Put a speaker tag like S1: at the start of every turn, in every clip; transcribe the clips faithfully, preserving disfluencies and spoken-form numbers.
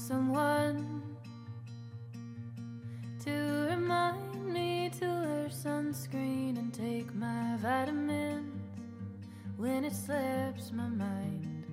S1: someone to remind me to wear sunscreen and take my vitamins when it slips my mind.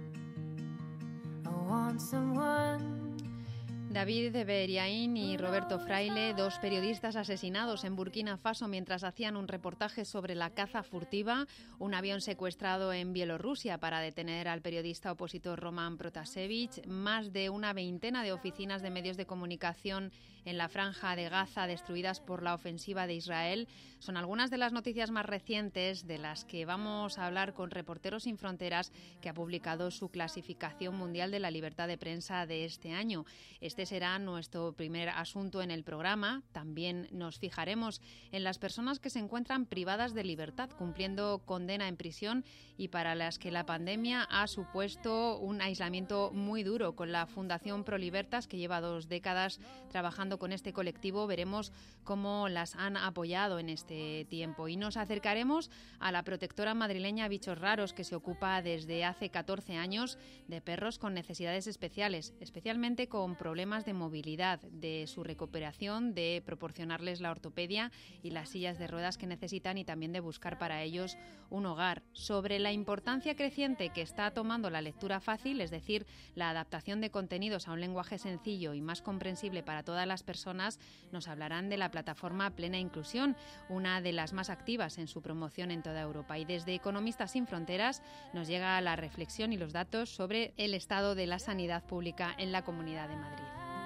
S1: I want someone.
S2: David Beriaín y Roberto Fraile, dos periodistas asesinados en Burkina Faso mientras hacían un reportaje sobre la caza furtiva, un avión secuestrado en Bielorrusia para detener al periodista opositor Roman Protasevich, más de una veintena de oficinas de medios de comunicación en la Franja de Gaza destruidas por la ofensiva de Israel, son algunas de las noticias más recientes de las que vamos a hablar con Reporteros Sin Fronteras, que ha publicado su clasificación mundial de la libertad de prensa de este año. Este será nuestro primer asunto en el programa. También nos fijaremos en las personas que se encuentran privadas de libertad, cumpliendo condena en prisión y para las que la pandemia ha supuesto un aislamiento muy duro. Con la Fundación Pro Libertas, que lleva dos décadas trabajando con este colectivo, veremos cómo las han apoyado en este tiempo. Y nos acercaremos a la protectora madrileña Bichos Raros, que se ocupa desde hace catorce años de perros con necesidades especiales, especialmente con problemas de movilidad, de su recuperación, de proporcionarles la ortopedia y las sillas de ruedas que necesitan y también de buscar para ellos un hogar. Sobre la importancia creciente que está tomando la lectura fácil, es decir, la adaptación de contenidos a un lenguaje sencillo y más comprensible para todas las personas, nos hablarán de la plataforma Plena Inclusión, una de las más activas en su promoción en toda Europa. Y desde Economistas Sin Fronteras nos llega la reflexión y los datos sobre el estado de la sanidad pública en la Comunidad de Madrid.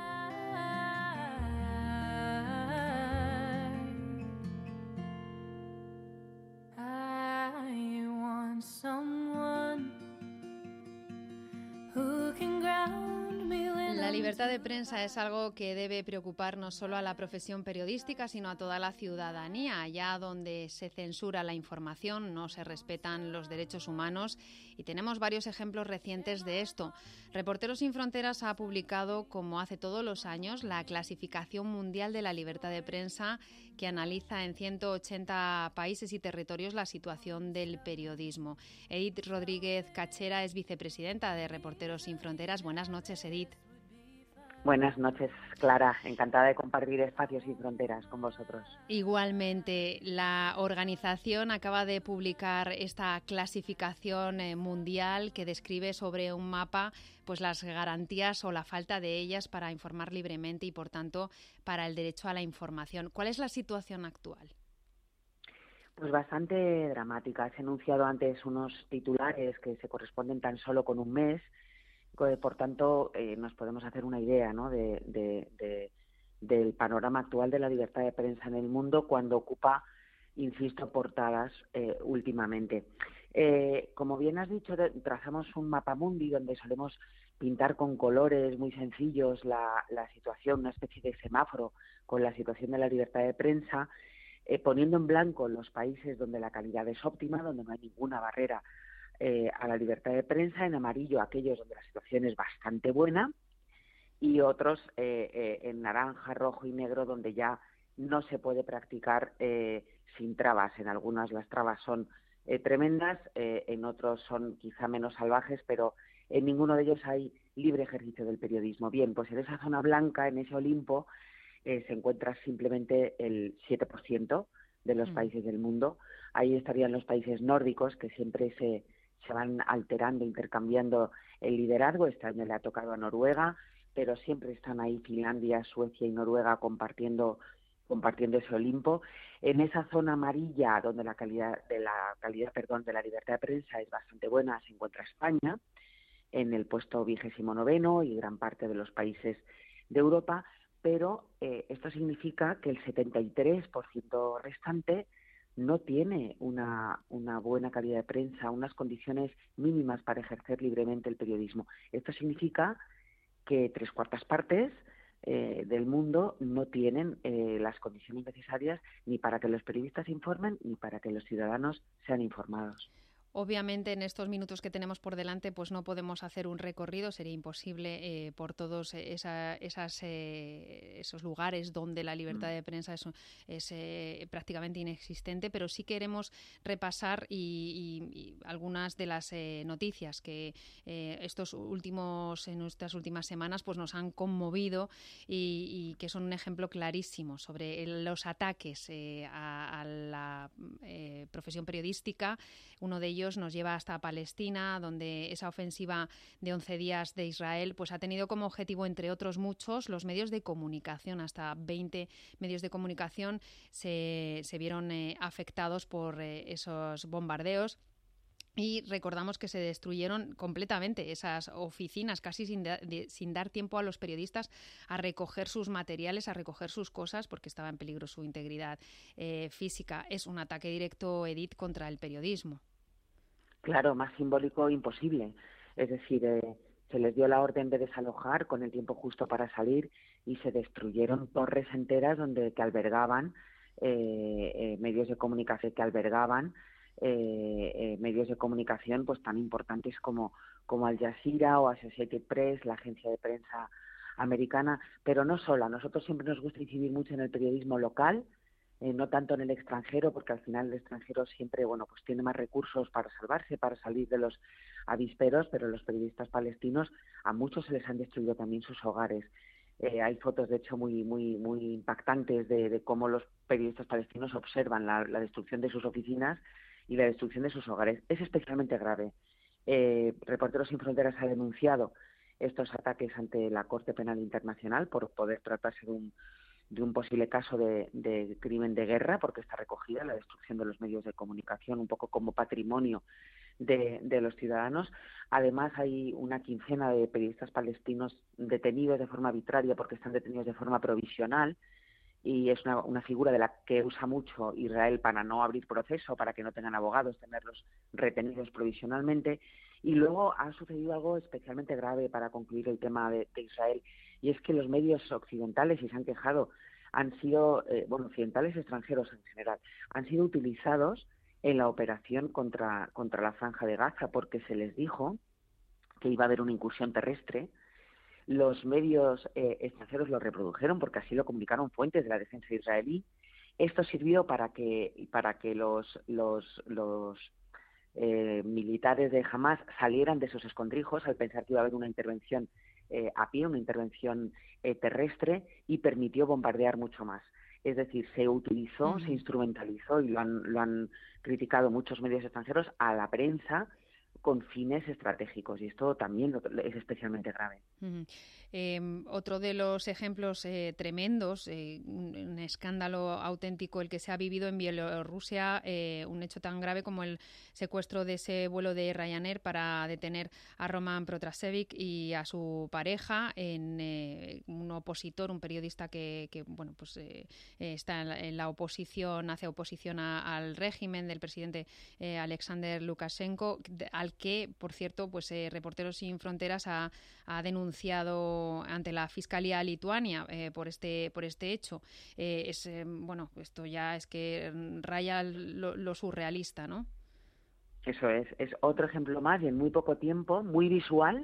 S2: La libertad de prensa es algo que debe preocupar no solo a la profesión periodística, sino a toda la ciudadanía. Allá donde se censura la información, no se respetan los derechos humanos, y tenemos varios ejemplos recientes de esto. Reporteros Sin Fronteras ha publicado, como hace todos los años, la clasificación mundial de la libertad de prensa, que analiza en ciento ochenta países y territorios la situación del periodismo. Edith Rodríguez Cachera es vicepresidenta de Reporteros Sin Fronteras. Buenas noches, Edith.
S3: Buenas noches, Clara. Encantada de compartir Espacios Sin Fronteras con vosotros.
S2: Igualmente, la organización acaba de publicar esta clasificación mundial que describe sobre un mapa pues las garantías o la falta de ellas para informar libremente y, por tanto, para el derecho a la información. ¿Cuál es la situación actual?
S3: Pues bastante dramática. Has enunciado antes unos titulares que se corresponden tan solo con un mes. Por tanto, eh, nos podemos hacer una idea, ¿no?, de, de, de, del panorama actual de la libertad de prensa en el mundo cuando ocupa, insisto, portadas eh, últimamente. Eh, como bien has dicho, trazamos un mapa mundi donde solemos pintar con colores muy sencillos la, la situación, una especie de semáforo con la situación de la libertad de prensa, eh, poniendo en blanco los países donde la calidad es óptima, donde no hay ninguna barrera Eh, a la libertad de prensa, en amarillo aquellos donde la situación es bastante buena y otros eh, eh, en naranja, rojo y negro donde ya no se puede practicar eh, sin trabas. En algunas las trabas son eh, tremendas, eh, en otros son quizá menos salvajes, pero en ninguno de ellos hay libre ejercicio del periodismo. Bien, pues en esa zona blanca, en ese Olimpo, eh, se encuentra simplemente el siete por ciento de los mm. países del mundo. Ahí estarían los países nórdicos, que siempre se se van alterando, intercambiando el liderazgo. Este año le ha tocado a Noruega, pero siempre están ahí Finlandia, Suecia y Noruega compartiendo compartiendo ese Olimpo. En esa zona amarilla, donde la calidad de la calidad, perdón, de la libertad de prensa es bastante buena, se encuentra España, en el puesto vigésimo noveno y gran parte de los países de Europa, pero eh, esto significa que el setenta y tres por ciento restante no tiene una, una buena calidad de prensa, unas condiciones mínimas para ejercer libremente el periodismo. Esto significa que tres cuartas partes eh, del mundo no tienen eh, las condiciones necesarias ni para que los periodistas informen ni para que los ciudadanos sean informados.
S2: Obviamente, en estos minutos que tenemos por delante, pues no podemos hacer un recorrido, sería imposible eh, por todos esa, esas, eh, esos lugares donde la libertad de prensa es, es eh, prácticamente inexistente, pero sí queremos repasar y, y, y algunas de las eh, noticias que eh, estos últimos, en estas últimas semanas, pues nos han conmovido y, y que son un ejemplo clarísimo sobre el, los ataques eh, a, a la eh, profesión periodística. Uno de ellos nos lleva hasta Palestina, donde esa ofensiva de once días de Israel pues ha tenido como objetivo, entre otros muchos, los medios de comunicación. Hasta veinte medios de comunicación se, se vieron eh, afectados por eh, esos bombardeos. Y recordamos que se destruyeron completamente esas oficinas, casi sin, da, de, sin dar tiempo a los periodistas a recoger sus materiales, a recoger sus cosas, porque estaba en peligro su integridad eh, física. Es un ataque directo, Edith, contra el periodismo.
S3: Claro, más simbólico imposible. Es decir, eh, se les dio la orden de desalojar con el tiempo justo para salir y se destruyeron torres enteras donde que albergaban eh, eh, medios de comunicación que albergaban Eh, eh, medios de comunicación pues tan importantes como, como Al Jazeera o Associated Press, la agencia de prensa americana, pero no sola. A nosotros siempre nos gusta incidir mucho en el periodismo local, eh, no tanto en el extranjero, porque al final el extranjero siempre bueno pues tiene más recursos para salvarse, para salir de los avisperos, pero los periodistas palestinos, a muchos se les han destruido también sus hogares. Eh, hay fotos, de hecho, muy muy muy impactantes de, de cómo los periodistas palestinos observan la, la destrucción de sus oficinas y la destrucción de sus hogares. Es especialmente grave. Eh, Reporteros Sin Fronteras ha denunciado estos ataques ante la Corte Penal Internacional por poder tratarse de un, de un posible caso de, de crimen de guerra, porque está recogida la destrucción de los medios de comunicación un poco como patrimonio de, de los ciudadanos. Además, hay una quincena de periodistas palestinos detenidos de forma arbitraria porque están detenidos de forma provisional, y es una, una figura de la que usa mucho Israel para no abrir proceso, para que no tengan abogados, tenerlos retenidos provisionalmente. Y luego ha sucedido algo especialmente grave para concluir el tema de, de Israel, y es que los medios occidentales, y se han quejado, han sido, eh, bueno, occidentales extranjeros en general, han sido utilizados en la operación contra, contra la Franja de Gaza, porque se les dijo que iba a haber una incursión terrestre. Los medios eh, extranjeros lo reprodujeron porque así lo comunicaron fuentes de la defensa israelí. Esto sirvió para que para que los los, los eh, militares de Hamás salieran de sus escondrijos al pensar que iba a haber una intervención eh, a pie, una intervención eh, terrestre, y permitió bombardear mucho más. Es decir, se utilizó, uh-huh. se instrumentalizó, y lo han, lo han criticado muchos medios extranjeros, a la prensa con fines estratégicos, y esto también es especialmente grave.
S2: Uh-huh. Eh, otro de los ejemplos eh, tremendos, eh, un, un escándalo auténtico el que se ha vivido en Bielorrusia, eh, un hecho tan grave como el secuestro de ese vuelo de Ryanair para detener a Roman Protasevich y a su pareja, en eh, un opositor, un periodista que, que bueno, pues eh, está en la, en la oposición, hace oposición a, al régimen del presidente eh, Alexander Lukashenko, al que, por cierto, pues eh, Reporteros Sin Fronteras ha, ha denunciado ante la Fiscalía Lituania eh, por este por este hecho. Eh, es eh, bueno, esto ya es que raya lo, lo surrealista, ¿no?
S3: Eso es, es otro ejemplo más, y en muy poco tiempo, muy visual,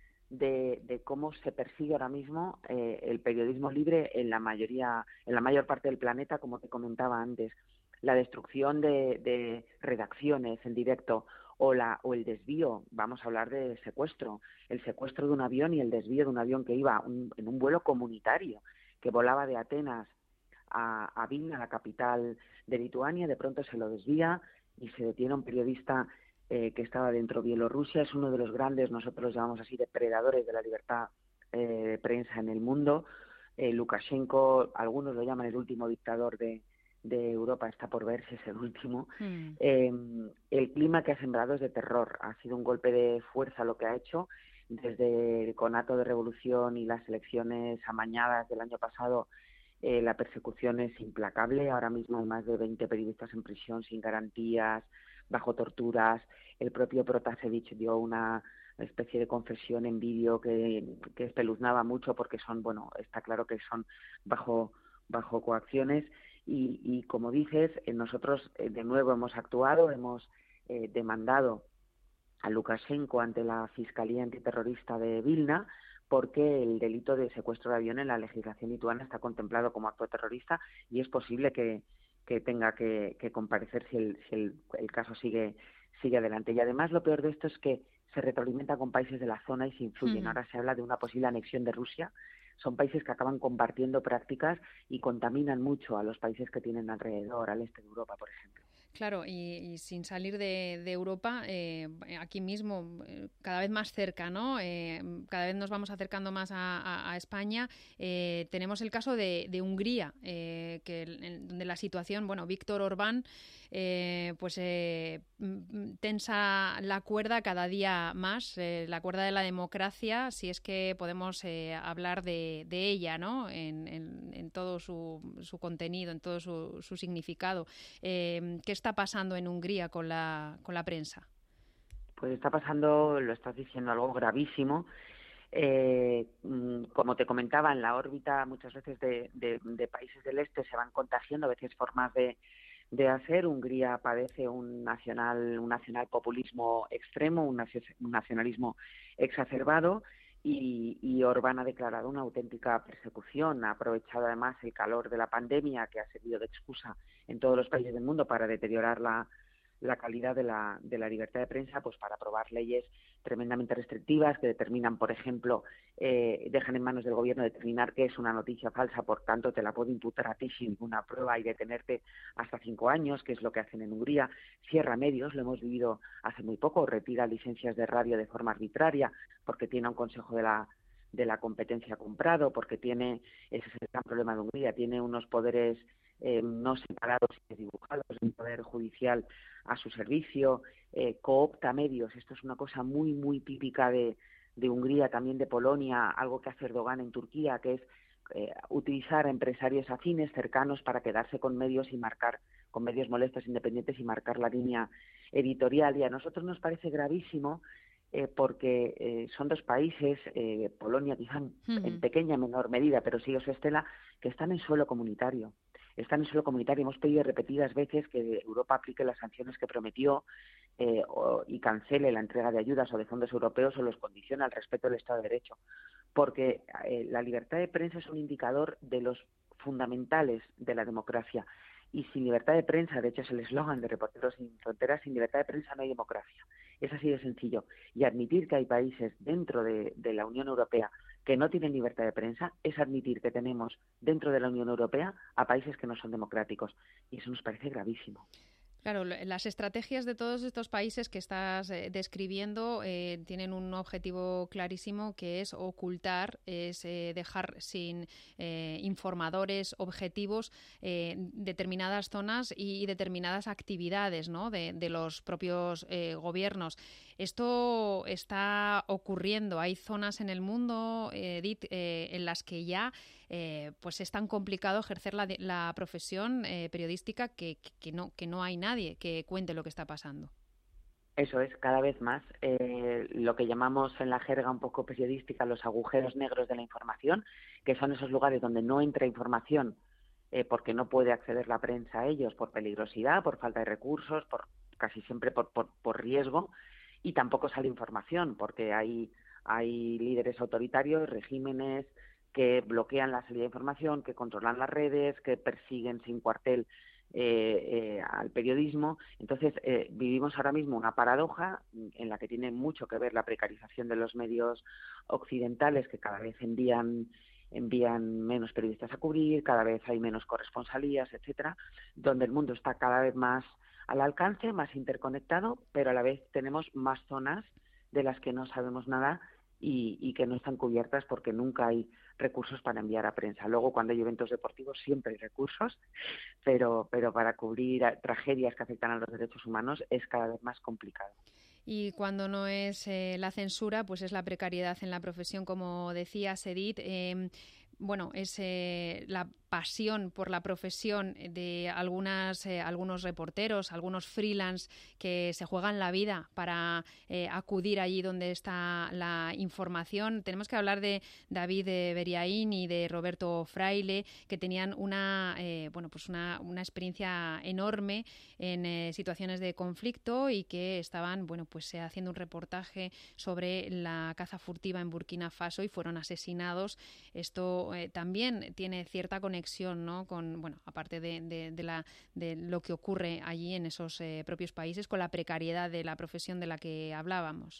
S3: de, de cómo se persigue ahora mismo eh, el periodismo libre en la mayoría, en la mayor parte del planeta, como te comentaba antes. La destrucción de, de redacciones en directo, o la o el desvío, vamos a hablar de secuestro, el secuestro de un avión y el desvío de un avión que iba un, en un vuelo comunitario, que volaba de Atenas a, a Vilna, la capital de Lituania. De pronto se lo desvía y se detiene a un periodista eh, que estaba dentro. Bielorrusia es uno de los grandes, nosotros llamamos así, depredadores de la libertad eh, de prensa en el mundo. Eh, Lukashenko, algunos lo llaman el último dictador de de Europa, está por ver si es el último. Mm. Eh, el clima que ha sembrado es de terror, ha sido un golpe de fuerza lo que ha hecho. Desde el conato de revolución y las elecciones amañadas del año pasado, eh, la persecución es implacable. Ahora mismo hay más de veinte periodistas en prisión sin garantías, bajo torturas. El propio Protasevich dio una especie de confesión en vídeo que, que espeluznaba mucho, porque son, bueno, está claro que son bajo, bajo coacciones. Y, y como dices, nosotros de nuevo hemos actuado, hemos eh, demandado a Lukashenko ante la Fiscalía Antiterrorista de Vilna, porque el delito de secuestro de avión en la legislación lituana está contemplado como acto terrorista y es posible que, que tenga que, que comparecer si, el, si el, el caso sigue, sigue adelante. Y además lo peor de esto es que se retroalimenta con países de la zona y se influyen. Uh-huh. Ahora se habla de una posible anexión de Rusia. Son países que acaban compartiendo prácticas y contaminan mucho a los países que tienen alrededor, al este de Europa, por ejemplo.
S2: Claro, y, y sin salir de, de Europa, eh, aquí mismo, eh, cada vez más cerca, ¿no? Eh, cada vez nos vamos acercando más a, a, a España. Eh, tenemos el caso de, de Hungría, eh, que en, donde la situación, bueno, Víctor Orbán, eh, pues eh, tensa la cuerda cada día más, eh, la cuerda de la democracia, si es que podemos eh, hablar de, de ella, ¿no? En, en, en todo su, su contenido, en todo su, su significado. Eh, ¿Qué está pasando en Hungría con la, con la prensa?
S3: Pues está pasando, lo estás diciendo, algo gravísimo. Eh, como te comentaba, en la órbita muchas veces de, de, de países del este se van contagiando a veces formas de, de hacer. Hungría padece un nacional, un nacional populismo extremo, un, un nacionalismo exacerbado, y, y Orbán ha declarado una auténtica persecución. Ha aprovechado además el calor de la pandemia, que ha servido de excusa en todos los países del mundo para deteriorar la, la calidad de la, de la libertad de prensa, pues para aprobar leyes tremendamente restrictivas que determinan, por ejemplo, eh, dejan en manos del gobierno determinar qué es una noticia falsa, por tanto te la puedo imputar a ti sin ninguna prueba y detenerte hasta cinco años, que es lo que hacen en Hungría. Cierra medios, lo hemos vivido hace muy poco, retira licencias de radio de forma arbitraria porque tiene un consejo de la de la competencia comprado, porque tiene, ese es el gran problema de Hungría, tiene unos poderes eh, no separados y desdibujados, un poder judicial a su servicio, eh, coopta medios. Esto es una cosa muy, muy típica de, de Hungría, también de Polonia, algo que hace Erdogan en Turquía, que es eh, utilizar a empresarios afines, cercanos, para quedarse con medios y marcar, con medios molestos, independientes, y marcar la línea editorial. Y a nosotros nos parece gravísimo eh, porque eh, son dos países, eh, Polonia quizá en, uh-huh. en pequeña, menor medida, pero sigue su estela, que están en suelo comunitario. Están en suelo comunitario. Hemos pedido repetidas veces que Europa aplique las sanciones que prometió eh, o, y cancele la entrega de ayudas o de fondos europeos o los condicione al respeto del Estado de Derecho. Porque eh, la libertad de prensa es un indicador de los fundamentales de la democracia. Y sin libertad de prensa, de hecho es el eslogan de Reporteros Sin Fronteras, sin libertad de prensa no hay democracia. Es así de sencillo. Y admitir que hay países dentro de, de la Unión Europea que no tienen libertad de prensa es admitir que tenemos dentro de la Unión Europea a países que no son democráticos. Y eso nos parece gravísimo.
S2: Claro, las estrategias de todos estos países que estás eh, describiendo eh, tienen un objetivo clarísimo, que es ocultar, es eh, dejar sin eh, informadores objetivos eh, determinadas zonas y determinadas actividades, ¿no?, de, de los propios eh, gobiernos. Esto está ocurriendo. Hay zonas en el mundo, Edith, eh, en las que ya eh, pues es tan complicado ejercer la, la profesión eh, periodística que, que, no, que no hay nadie que cuente lo que está pasando.
S3: Eso es, cada vez más. Eh, lo que llamamos en la jerga un poco periodística los agujeros negros de la información, que son esos lugares donde no entra información eh, porque no puede acceder la prensa a ellos por peligrosidad, por falta de recursos, por casi siempre por, por, por riesgo, y tampoco sale información porque hay, hay líderes autoritarios, regímenes que bloquean la salida de información, que controlan las redes, que persiguen sin cuartel eh, eh, al periodismo. Entonces, eh, vivimos ahora mismo una paradoja en la que tiene mucho que ver la precarización de los medios occidentales, que cada vez envían envían menos periodistas a cubrir, cada vez hay menos corresponsalías, etcétera, donde el mundo está cada vez más al alcance, más interconectado, pero a la vez tenemos más zonas de las que no sabemos nada y, y que no están cubiertas porque nunca hay recursos para enviar a prensa. Luego, cuando hay eventos deportivos, siempre hay recursos, pero, pero para cubrir tragedias que afectan a los derechos humanos es cada vez más complicado.
S2: Y cuando no es eh, la censura, pues es la precariedad en la profesión, como decías, Edith. Eh, bueno, es eh, la pasión por la profesión de algunas, eh, algunos reporteros, algunos freelance que se juegan la vida para eh, acudir allí donde está la información. Tenemos que hablar de David eh, Beriaín y de Roberto Fraile, que tenían una, eh, bueno, pues una, una experiencia enorme en eh, situaciones de conflicto y que estaban, bueno, pues eh, haciendo un reportaje sobre la caza furtiva en Burkina Faso y fueron asesinados. Esto eh, también tiene cierta conexión, ¿no? Con, bueno, aparte de, de, de, la, de lo que ocurre allí en esos eh, propios países, con la precariedad de la profesión de la que hablábamos.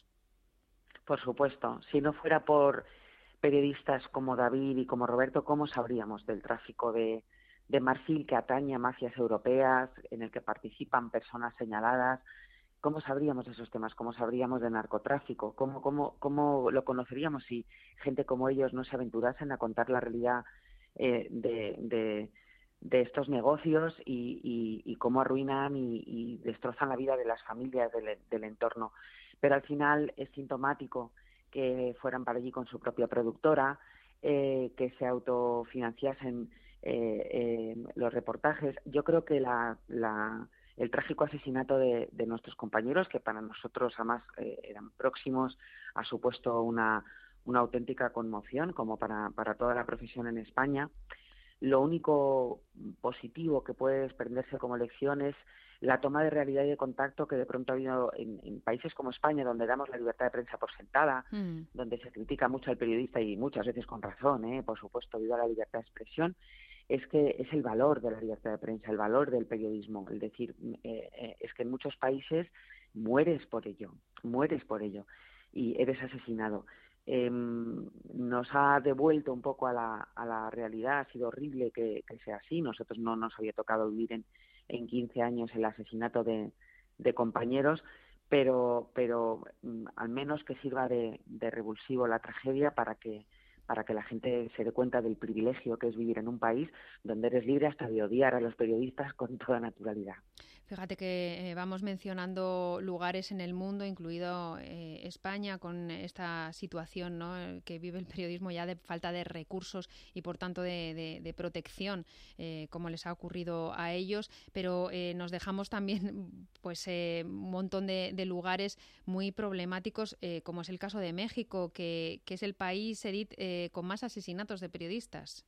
S3: Por supuesto, si no fuera por periodistas como David y como Roberto, ¿cómo sabríamos del tráfico de, de marfil que atañe a mafias europeas, en el que participan personas señaladas? ¿Cómo sabríamos de esos temas? ¿Cómo sabríamos de narcotráfico? ¿Cómo, cómo, cómo lo conoceríamos si gente como ellos no se aventurasen a contar la realidad eh, de, de, de estos negocios y, y, y cómo arruinan y, y destrozan la vida de las familias del, del entorno? Pero al final es sintomático que fueran para allí con su propia productora, eh, que se autofinanciasen eh, eh, los reportajes. Yo creo que la, la, el trágico asesinato de, de nuestros compañeros, que para nosotros además eh, eran próximos, ha supuesto una, una auténtica conmoción, como para, para toda la profesión en España. Lo único positivo que puede desprenderse como lección es la toma de realidad y de contacto que de pronto ha habido en, en países como España, donde damos la libertad de prensa por sentada, mm. donde se critica mucho al periodista y muchas veces con razón, ¿eh? Por supuesto, viva la libertad de expresión, es que es el valor de la libertad de prensa, el valor del periodismo. Es decir, eh, eh, es que en muchos países mueres por ello, mueres por ello y eres asesinado. Eh, nos ha devuelto un poco a la, a la realidad, ha sido horrible que, que sea así. Nosotros no nos había tocado vivir en en quince años el asesinato de, de compañeros, pero pero mm, al menos que sirva de, de revulsivo la tragedia para que para que la gente se dé cuenta del privilegio que es vivir en un país donde eres libre hasta de odiar a los periodistas con toda naturalidad.
S2: Fíjate que eh, vamos mencionando lugares en el mundo, incluido eh, España, con esta situación, ¿no?, que vive el periodismo ya de falta de recursos y, por tanto, de, de, de protección, eh, como les ha ocurrido a ellos. Pero eh, nos dejamos también pues eh, un montón de, de lugares muy problemáticos, eh, como es el caso de México, que, que es el país, Edith, eh, con más asesinatos de periodistas.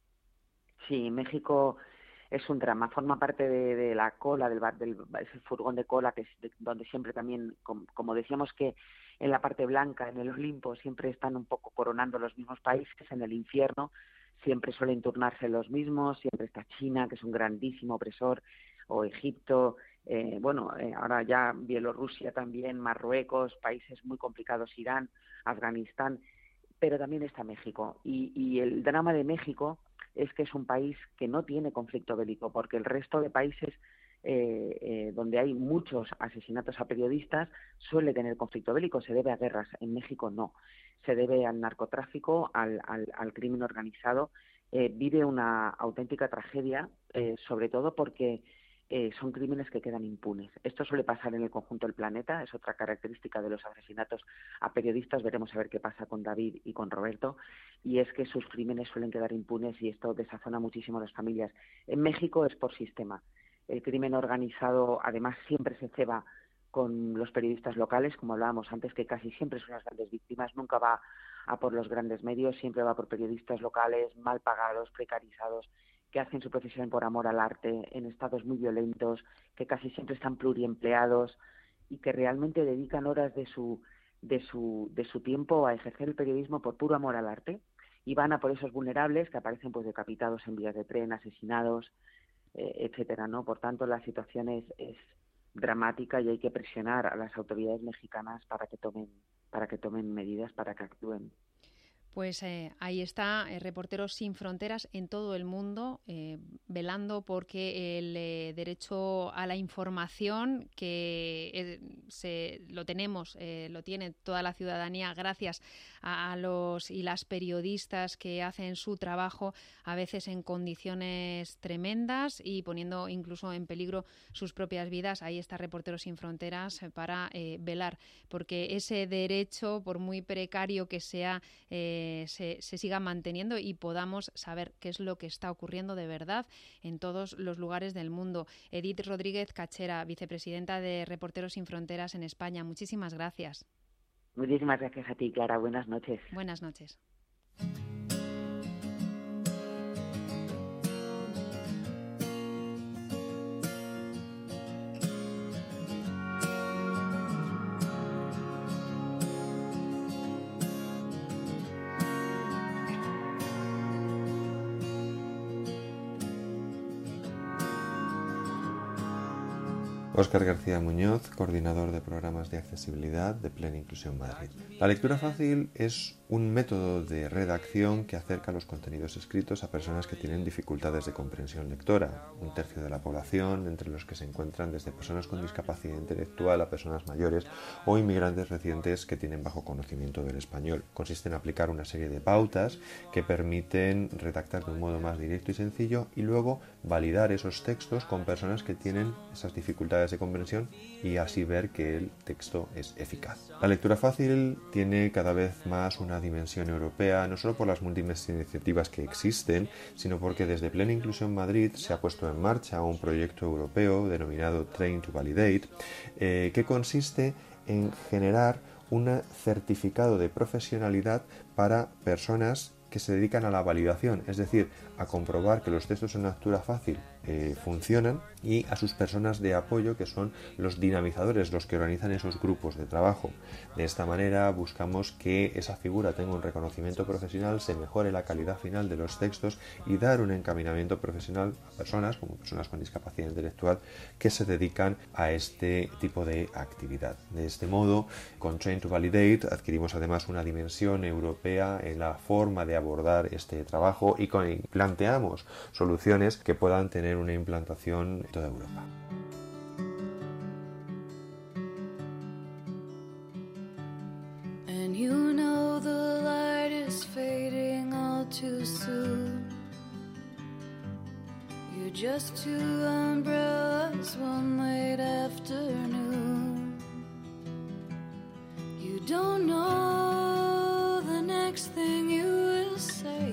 S3: Sí, México es un drama, forma parte de, de la cola, del, del ese furgón de cola, que es de, donde siempre también, como, como decíamos que en la parte blanca, en el Olimpo, siempre están un poco coronando los mismos países, en el infierno siempre suelen turnarse los mismos, siempre está China, que es un grandísimo opresor, o Egipto, eh, bueno, eh, ahora ya Bielorrusia también, Marruecos, países muy complicados, Irán, Afganistán, pero también está México. Y, y el drama de México es que es un país que no tiene conflicto bélico, porque el resto de países eh, eh, donde hay muchos asesinatos a periodistas suele tener conflicto bélico, se debe a guerras. En México no, se debe al narcotráfico, al, al, al crimen organizado. Eh, vive una auténtica tragedia, eh, sobre todo porque Eh, son crímenes que quedan impunes. Esto suele pasar en el conjunto del planeta, es otra característica de los asesinatos a periodistas. Veremos a ver qué pasa con David y con Roberto, y es que sus crímenes suelen quedar impunes y esto desazona muchísimo a las familias. En México es por sistema. El crimen organizado además siempre se ceba con los periodistas locales, como hablábamos antes, que casi siempre son las grandes víctimas, nunca va a por los grandes medios, siempre va por periodistas locales, mal pagados, precarizados, que hacen su profesión por amor al arte, en estados muy violentos, que casi siempre están pluriempleados y que realmente dedican horas de su de su de su tiempo a ejercer el periodismo por puro amor al arte, y van a por esos vulnerables que aparecen pues decapitados en vías de tren, asesinados, eh, etcétera, ¿no? Por tanto, la situación es, es dramática y hay que presionar a las autoridades mexicanas para que tomen para que tomen medidas, para que actúen.
S2: Pues eh, ahí está, eh, Reporteros Sin Fronteras en todo el mundo, eh, velando porque el eh, derecho a la información, que eh, se, lo tenemos, eh, lo tiene toda la ciudadanía gracias a, a los y las periodistas que hacen su trabajo, a veces en condiciones tremendas y poniendo incluso en peligro sus propias vidas. Ahí está Reporteros Sin Fronteras para eh, velar, porque ese derecho, por muy precario que sea, eh, eh, se, se sigan manteniendo y podamos saber qué es lo que está ocurriendo de verdad en todos los lugares del mundo. Edith Rodríguez Cachera, vicepresidenta de Reporteros Sin Fronteras en España, muchísimas gracias.
S3: Muchísimas gracias a ti, Clara. Buenas noches.
S2: Buenas noches.
S4: Óscar García Muñoz, coordinador de programas de accesibilidad de Plena Inclusión Madrid. La lectura fácil es un método de redacción que acerca los contenidos escritos a personas que tienen dificultades de comprensión lectora, un tercio de la población, entre los que se encuentran desde personas con discapacidad intelectual a personas mayores o inmigrantes recientes que tienen bajo conocimiento del español. Consiste en aplicar una serie de pautas que permiten redactar de un modo más directo y sencillo y luego validar esos textos con personas que tienen esas dificultades de comprensión y así ver que el texto es eficaz. La lectura fácil tiene cada vez más una dimensión europea, no solo por las múltiples iniciativas que existen, sino porque desde Plena Inclusión Madrid se ha puesto en marcha un proyecto europeo denominado Train to Validate, eh, que consiste en generar un certificado de profesionalidad para personas que se dedican a la validación, es decir, a comprobar que los textos en lectura fácil eh, funcionan, y a sus personas de apoyo, que son los dinamizadores, los que organizan esos grupos de trabajo. De esta manera buscamos que esa figura tenga un reconocimiento profesional, se mejore la calidad final de los textos y dar un encaminamiento profesional a personas, como personas con discapacidad intelectual, que se dedican a este tipo de actividad. De este modo, con Train to Validate adquirimos además una dimensión europea en la forma de abordar este trabajo y con, planteamos soluciones que puedan tener una implantación en toda Europa.
S1: And you know the light is fading all too soon. You're just two umbrellas one late afternoon. You don't know the next thing you will say.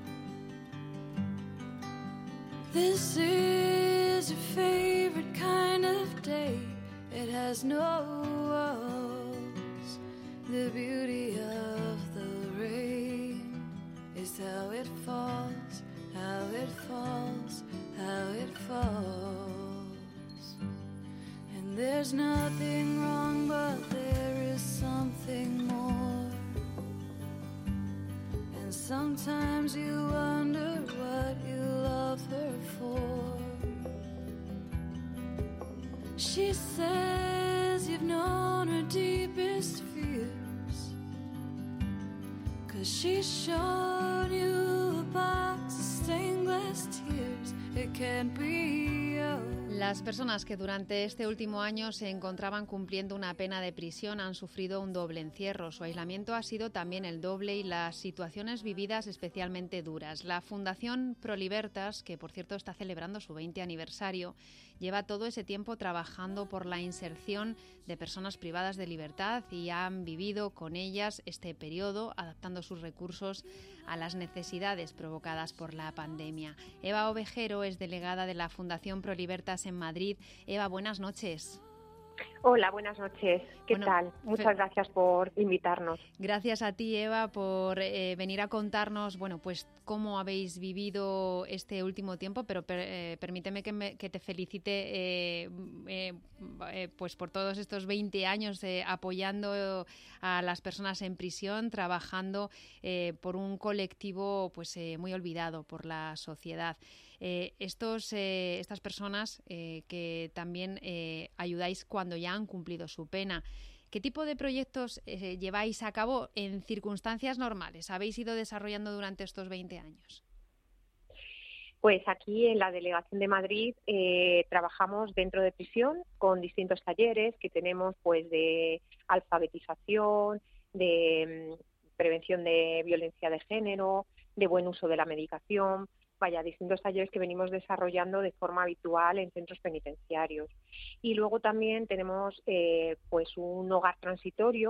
S1: This is your favorite kind of day. It has no walls. The beauty of the rain is how it falls, how it falls, how it falls. And there's nothing wrong, but there is something more. And sometimes you wonder what you love her for. She says you've known her deepest fears, 'cause she's shown you a box of stained glass tears. It can't be yours.
S2: Las personas que durante este último año se encontraban cumpliendo una pena de prisión han sufrido un doble encierro. Su aislamiento ha sido también el doble y las situaciones vividas especialmente duras. La Fundación ProLibertas, que por cierto está celebrando su veinte aniversario, lleva todo ese tiempo trabajando por la inserción de personas privadas de libertad y han vivido con ellas este periodo, adaptando sus recursos a las necesidades provocadas por la pandemia. Eva Ovejero es delegada de la Fundación ProLibertas en Madrid. Eva, buenas noches.
S5: Hola, buenas noches. ¿Qué
S2: bueno,
S5: tal? Muchas fe- gracias por invitarnos.
S2: Gracias a ti, Eva, por eh, venir a contarnos, bueno, pues cómo habéis vivido este último tiempo, pero per, eh, permíteme que, me, que te felicite eh, eh, eh, pues por todos estos veinte años eh, apoyando a las personas en prisión, trabajando eh, por un colectivo pues eh, muy olvidado por la sociedad. Eh, estos, eh, estas personas eh, que también eh, ayudáis cuando ya han cumplido su pena. ¿Qué tipo de proyectos eh, lleváis a cabo en circunstancias normales? ¿Habéis ido desarrollando durante estos veinte años?
S5: Pues aquí en la Delegación de Madrid eh, trabajamos dentro de prisión con distintos talleres que tenemos, pues de alfabetización, de mm, prevención de violencia de género, de buen uso de la medicación. Vaya, distintos talleres que venimos desarrollando de forma habitual en centros penitenciarios. Y luego también tenemos eh, pues un hogar transitorio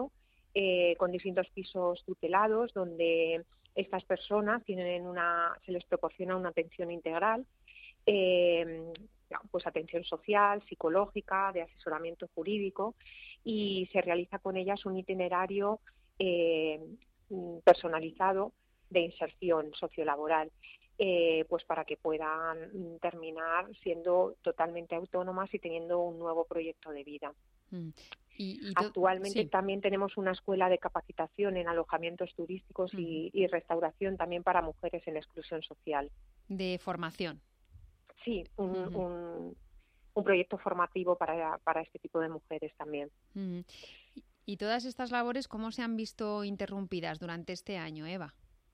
S5: eh, con distintos pisos tutelados, donde estas personas tienen una, se les proporciona una atención integral, eh, pues atención social, psicológica, de asesoramiento jurídico, y se realiza con ellas un itinerario eh, personalizado de inserción sociolaboral, eh, pues para que puedan terminar siendo totalmente autónomas y teniendo un nuevo proyecto de vida.
S2: Mm. Y, y
S5: Actualmente
S2: sí.
S5: también tenemos una escuela de capacitación en alojamientos turísticos uh-huh. y, y restauración también para mujeres en exclusión social.
S2: De formación.
S5: Sí, un,
S2: uh-huh.
S5: un, un proyecto formativo para, para este tipo de mujeres también.
S2: Uh-huh. y, y todas estas labores, ¿cómo se han visto interrumpidas durante este año, Eva?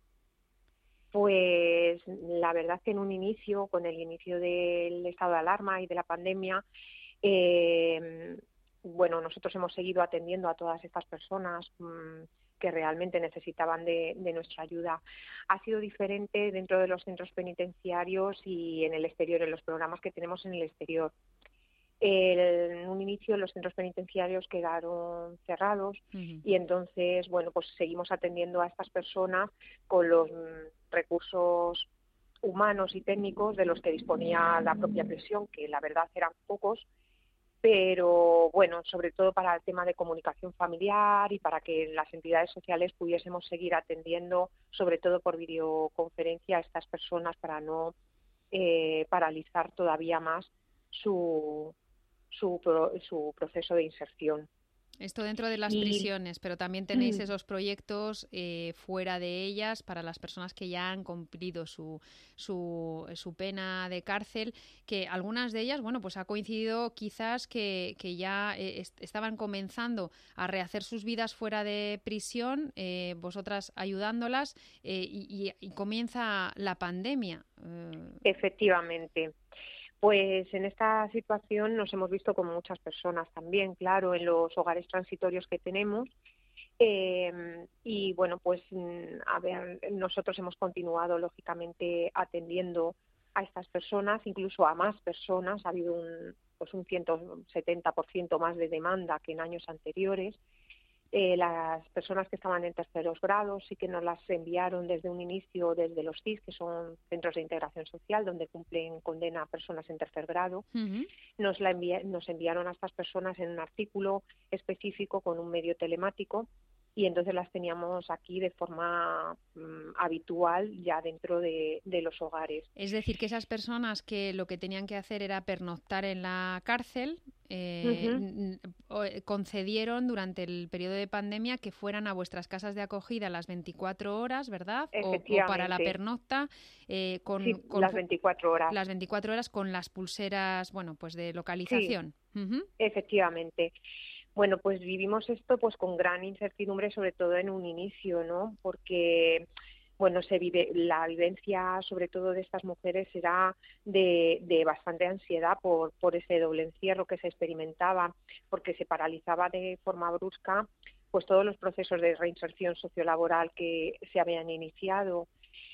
S5: Pues la verdad que en un inicio, con el inicio del estado de alarma y de la pandemia, eh, bueno, nosotros hemos seguido atendiendo a todas estas personas mmm, que realmente necesitaban de, de nuestra ayuda. Ha sido diferente dentro de los centros penitenciarios y en el exterior, en los programas que tenemos en el exterior. El, en un inicio los centros penitenciarios quedaron cerrados uh-huh. y entonces, bueno, pues seguimos atendiendo a estas personas con los mmm, recursos humanos y técnicos de los que disponía la propia prisión, que la verdad eran pocos, pero bueno, sobre todo para el tema de comunicación familiar y para que las entidades sociales pudiésemos seguir atendiendo, sobre todo por videoconferencia, a estas personas para no eh, paralizar todavía más su, su, su proceso de inserción.
S2: Esto dentro de las y... prisiones, pero también tenéis esos proyectos eh, fuera de ellas para las personas que ya han cumplido su, su, su pena de cárcel, que algunas de ellas, bueno, pues ha coincidido quizás que, que ya eh, est- estaban comenzando a rehacer sus vidas fuera de prisión, eh, vosotras ayudándolas, eh, y, y, y comienza la pandemia.
S5: Eh... Efectivamente. Pues en esta situación nos hemos visto con muchas personas también, claro, en los hogares transitorios que tenemos. Eh, y bueno, pues a ver, nosotros hemos continuado lógicamente atendiendo a estas personas, incluso a más personas. Ha habido un, pues un ciento setenta por ciento más de demanda que en años anteriores. Eh, las personas que estaban en terceros grados sí que nos las enviaron desde un inicio, desde los C I S, que son centros de integración social, donde cumplen condena a personas en tercer grado. Uh-huh. Nos, la envi- nos enviaron a estas personas en un artículo específico con un medio telemático, y entonces las teníamos aquí de forma um, habitual ya dentro de, de los hogares.
S2: Es decir, que esas personas que lo que tenían que hacer era pernoctar en la cárcel, eh, uh-huh. concedieron durante el periodo de pandemia que fueran a vuestras casas de acogida las veinticuatro horas, ¿verdad? O, o para la pernocta eh, con,
S5: sí,
S2: con
S5: las veinticuatro horas.
S2: Las veinticuatro horas con las pulseras, bueno, pues de localización.
S5: Sí,
S2: uh-huh.
S5: Efectivamente. Bueno, pues vivimos esto pues con gran incertidumbre, sobre todo en un inicio, ¿no? Porque, bueno, se vive la vivencia, sobre todo de estas mujeres, era de, de bastante ansiedad por, por ese doble encierro que se experimentaba, porque se paralizaba de forma brusca pues todos los procesos de reinserción sociolaboral que se habían iniciado.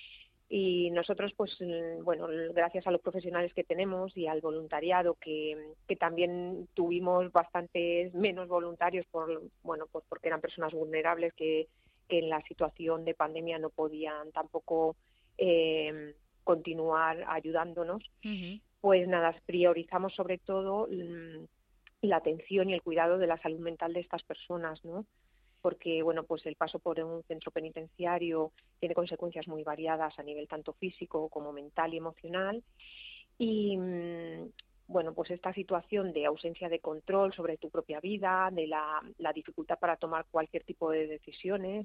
S5: Y nosotros, pues, bueno, gracias a los profesionales que tenemos y al voluntariado, que, que también tuvimos bastantes menos voluntarios, por bueno, pues porque eran personas vulnerables que, que en la situación de pandemia no podían tampoco eh, continuar ayudándonos. Uh-huh. Pues nada, priorizamos sobre todo mmm, la atención y el cuidado de la salud mental de estas personas, ¿no? Porque, bueno, pues el paso por un centro penitenciario tiene consecuencias muy variadas a nivel tanto físico como mental y emocional. Y, bueno, pues esta situación de ausencia de control sobre tu propia vida, de la, la dificultad para tomar cualquier tipo de decisiones,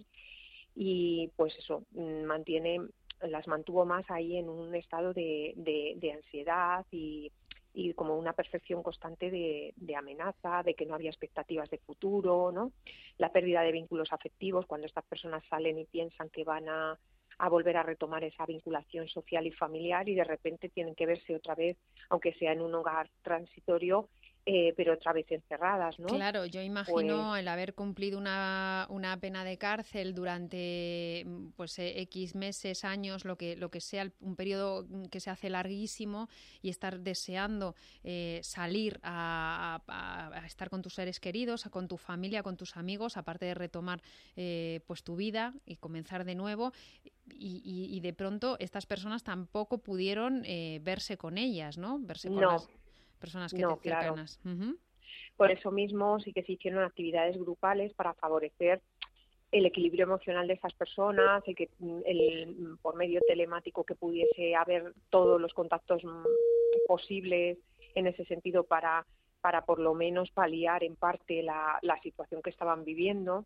S5: y pues eso, mantiene, las mantuvo más ahí en un estado de, de, de ansiedad y y como una percepción constante de, de amenaza, de que no había expectativas de futuro, ¿no? La pérdida de vínculos afectivos, cuando estas personas salen y piensan que van a, a volver a retomar esa vinculación social y familiar, y de repente tienen que verse otra vez, aunque sea en un hogar transitorio, eh, pero otra vez encerradas, ¿no?
S2: Claro, yo imagino
S5: Pues,
S2: el haber cumplido una, una pena de cárcel durante pues eh, X meses, años, lo que lo que sea, un periodo que se hace larguísimo, y estar deseando eh, salir a, a- a estar con tus seres queridos, con tu familia, con tus amigos, aparte de retomar eh, pues tu vida y comenzar de nuevo. Y, y- y de pronto estas personas tampoco pudieron eh, verse con ellas, ¿no? Verse con
S5: no,
S2: las personas que te
S5: no, claro.
S2: cercanas. Ujú.
S5: Por eso mismo sí que se hicieron actividades grupales para favorecer el equilibrio emocional de esas personas, el que el, por medio telemático que pudiese haber todos los contactos mm, posibles en ese sentido para, para por lo menos paliar en parte la, la situación que estaban viviendo.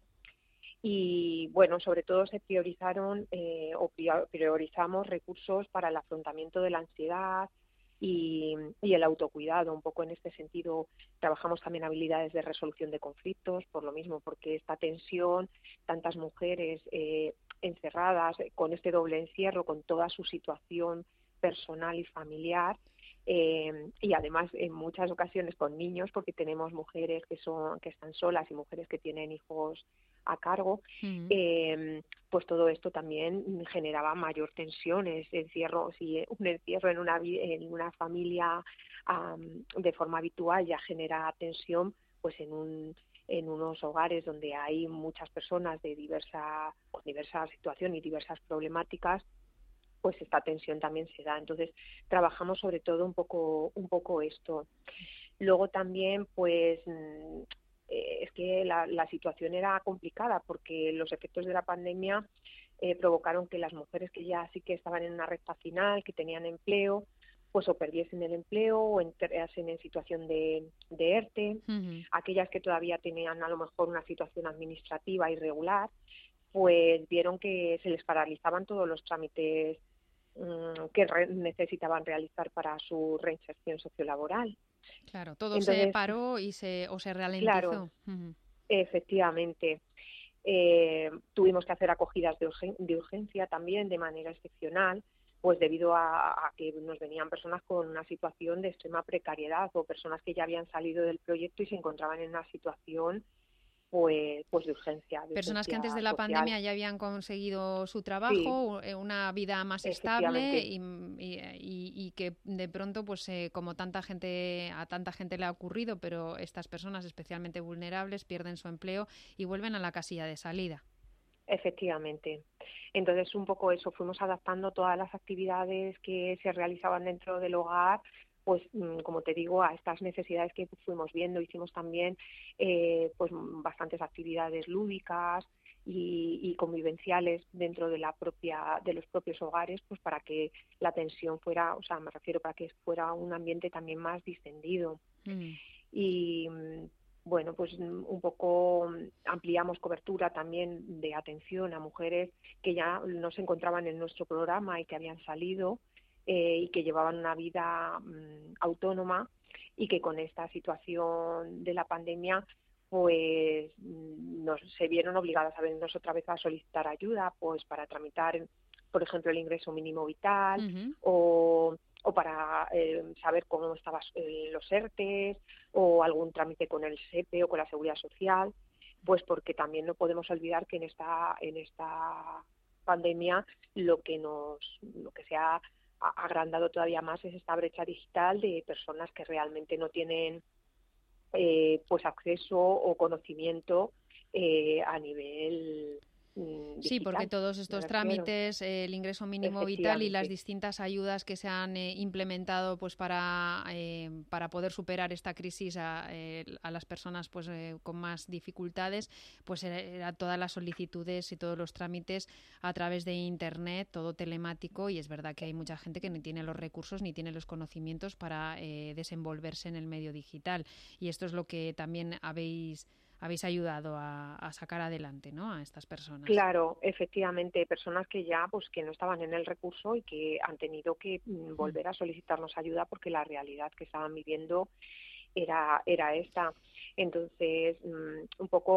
S5: Y bueno, sobre todo se priorizaron eh, o priorizamos recursos para el afrontamiento de la ansiedad y, y el autocuidado. Un poco en este sentido trabajamos también habilidades de resolución de conflictos, por lo mismo, porque esta tensión, tantas mujeres eh, encerradas con este doble encierro, con toda su situación personal y familiar, eh, y además en muchas ocasiones con niños, porque tenemos mujeres que son que están solas y mujeres que tienen hijos a cargo,
S2: Ujú.
S5: eh, pues todo esto también generaba mayor tensión. Ese encierro, si un encierro en una en una familia um, de forma habitual ya genera tensión, pues en un en unos hogares donde hay muchas personas de diversa con diversa situación y diversas problemáticas, pues esta tensión también se da. Entonces trabajamos sobre todo un poco un poco esto. Luego también, pues, eh, es que la, la situación era complicada porque los efectos de la pandemia eh, provocaron que las mujeres que ya sí que estaban en una recta final, que tenían empleo, pues o perdiesen el empleo o entrasen en situación de, de ERTE.
S2: Ujú.
S5: Aquellas que todavía tenían a lo mejor una situación administrativa irregular, pues vieron que se les paralizaban todos los trámites mm, que re- necesitaban realizar para su reinserción sociolaboral.
S2: Claro, todo se
S5: Entonces,
S2: paró y se o se
S5: claro,
S2: ralentizó. Ujú.
S5: efectivamente, eh, tuvimos que hacer acogidas de, urgen- de urgencia también de manera excepcional, pues debido a, a que nos venían personas con una situación de extrema precariedad o personas que ya habían salido del proyecto y se encontraban en una situación pues, pues de urgencia, de
S2: Personas que
S5: urgencia
S2: antes de la
S5: social.
S2: pandemia ya habían conseguido su
S5: Sí,
S2: trabajo, u- eh, una vida más estable
S5: efectivamente.
S2: y, y- y- y que de pronto, pues eh, como tanta gente, a tanta gente le ha ocurrido, pero estas personas especialmente vulnerables pierden su empleo y vuelven a la casilla de salida.
S5: Efectivamente. Entonces, un poco eso, fuimos adaptando todas las actividades que se realizaban dentro del hogar, pues, mm, como te digo, a estas necesidades que fuimos viendo. Hicimos también, eh, pues, mm, bastantes actividades lúdicas y, y convivenciales dentro de la propia, de los propios hogares, pues, para que la tensión fuera, o sea, me refiero para que fuera un ambiente también más distendido.
S2: Mm.
S5: Y mm, bueno, pues mm, un poco mm, ampliamos cobertura también de atención a mujeres que ya no se encontraban en nuestro programa y que habían salido eh, y que llevaban una vida mm, autónoma y que con esta situación de la pandemia pues mm, nos se vieron obligadas a venirnos otra vez a solicitar ayuda, pues para tramitar, por ejemplo, el ingreso mínimo vital
S2: Ujú.
S5: o o para eh, saber cómo estaban eh, los ERTES o algún trámite con el SEPE o con la Seguridad Social, pues porque también no podemos olvidar que en esta en esta pandemia lo que nos lo que se ha a- agrandado todavía más es esta brecha digital de personas que realmente no tienen eh, pues acceso o conocimiento eh, a nivel mm,
S2: Sí, porque
S5: digital,
S2: todos
S5: me
S2: estos
S5: refiero.
S2: trámites, eh, el ingreso mínimo vital y las
S5: Efectivamente,
S2: distintas ayudas que se han eh, implementado pues para, eh, para poder superar esta crisis a, eh, a las personas pues eh, con más dificultades, pues era, era todas las solicitudes y todos los trámites a través de internet, todo telemático, y es verdad que hay mucha gente que ni tiene los recursos ni tiene los conocimientos para eh, desenvolverse en el medio digital, y esto es lo que también habéis habéis ayudado a, a sacar adelante, ¿no?, a estas personas.
S5: claro, efectivamente, personas que ya pues que no estaban en el recurso y que han tenido que mm,
S2: Mm.
S5: volver a solicitarnos ayuda porque la realidad que estaban viviendo era era esta. Entonces, mm, un poco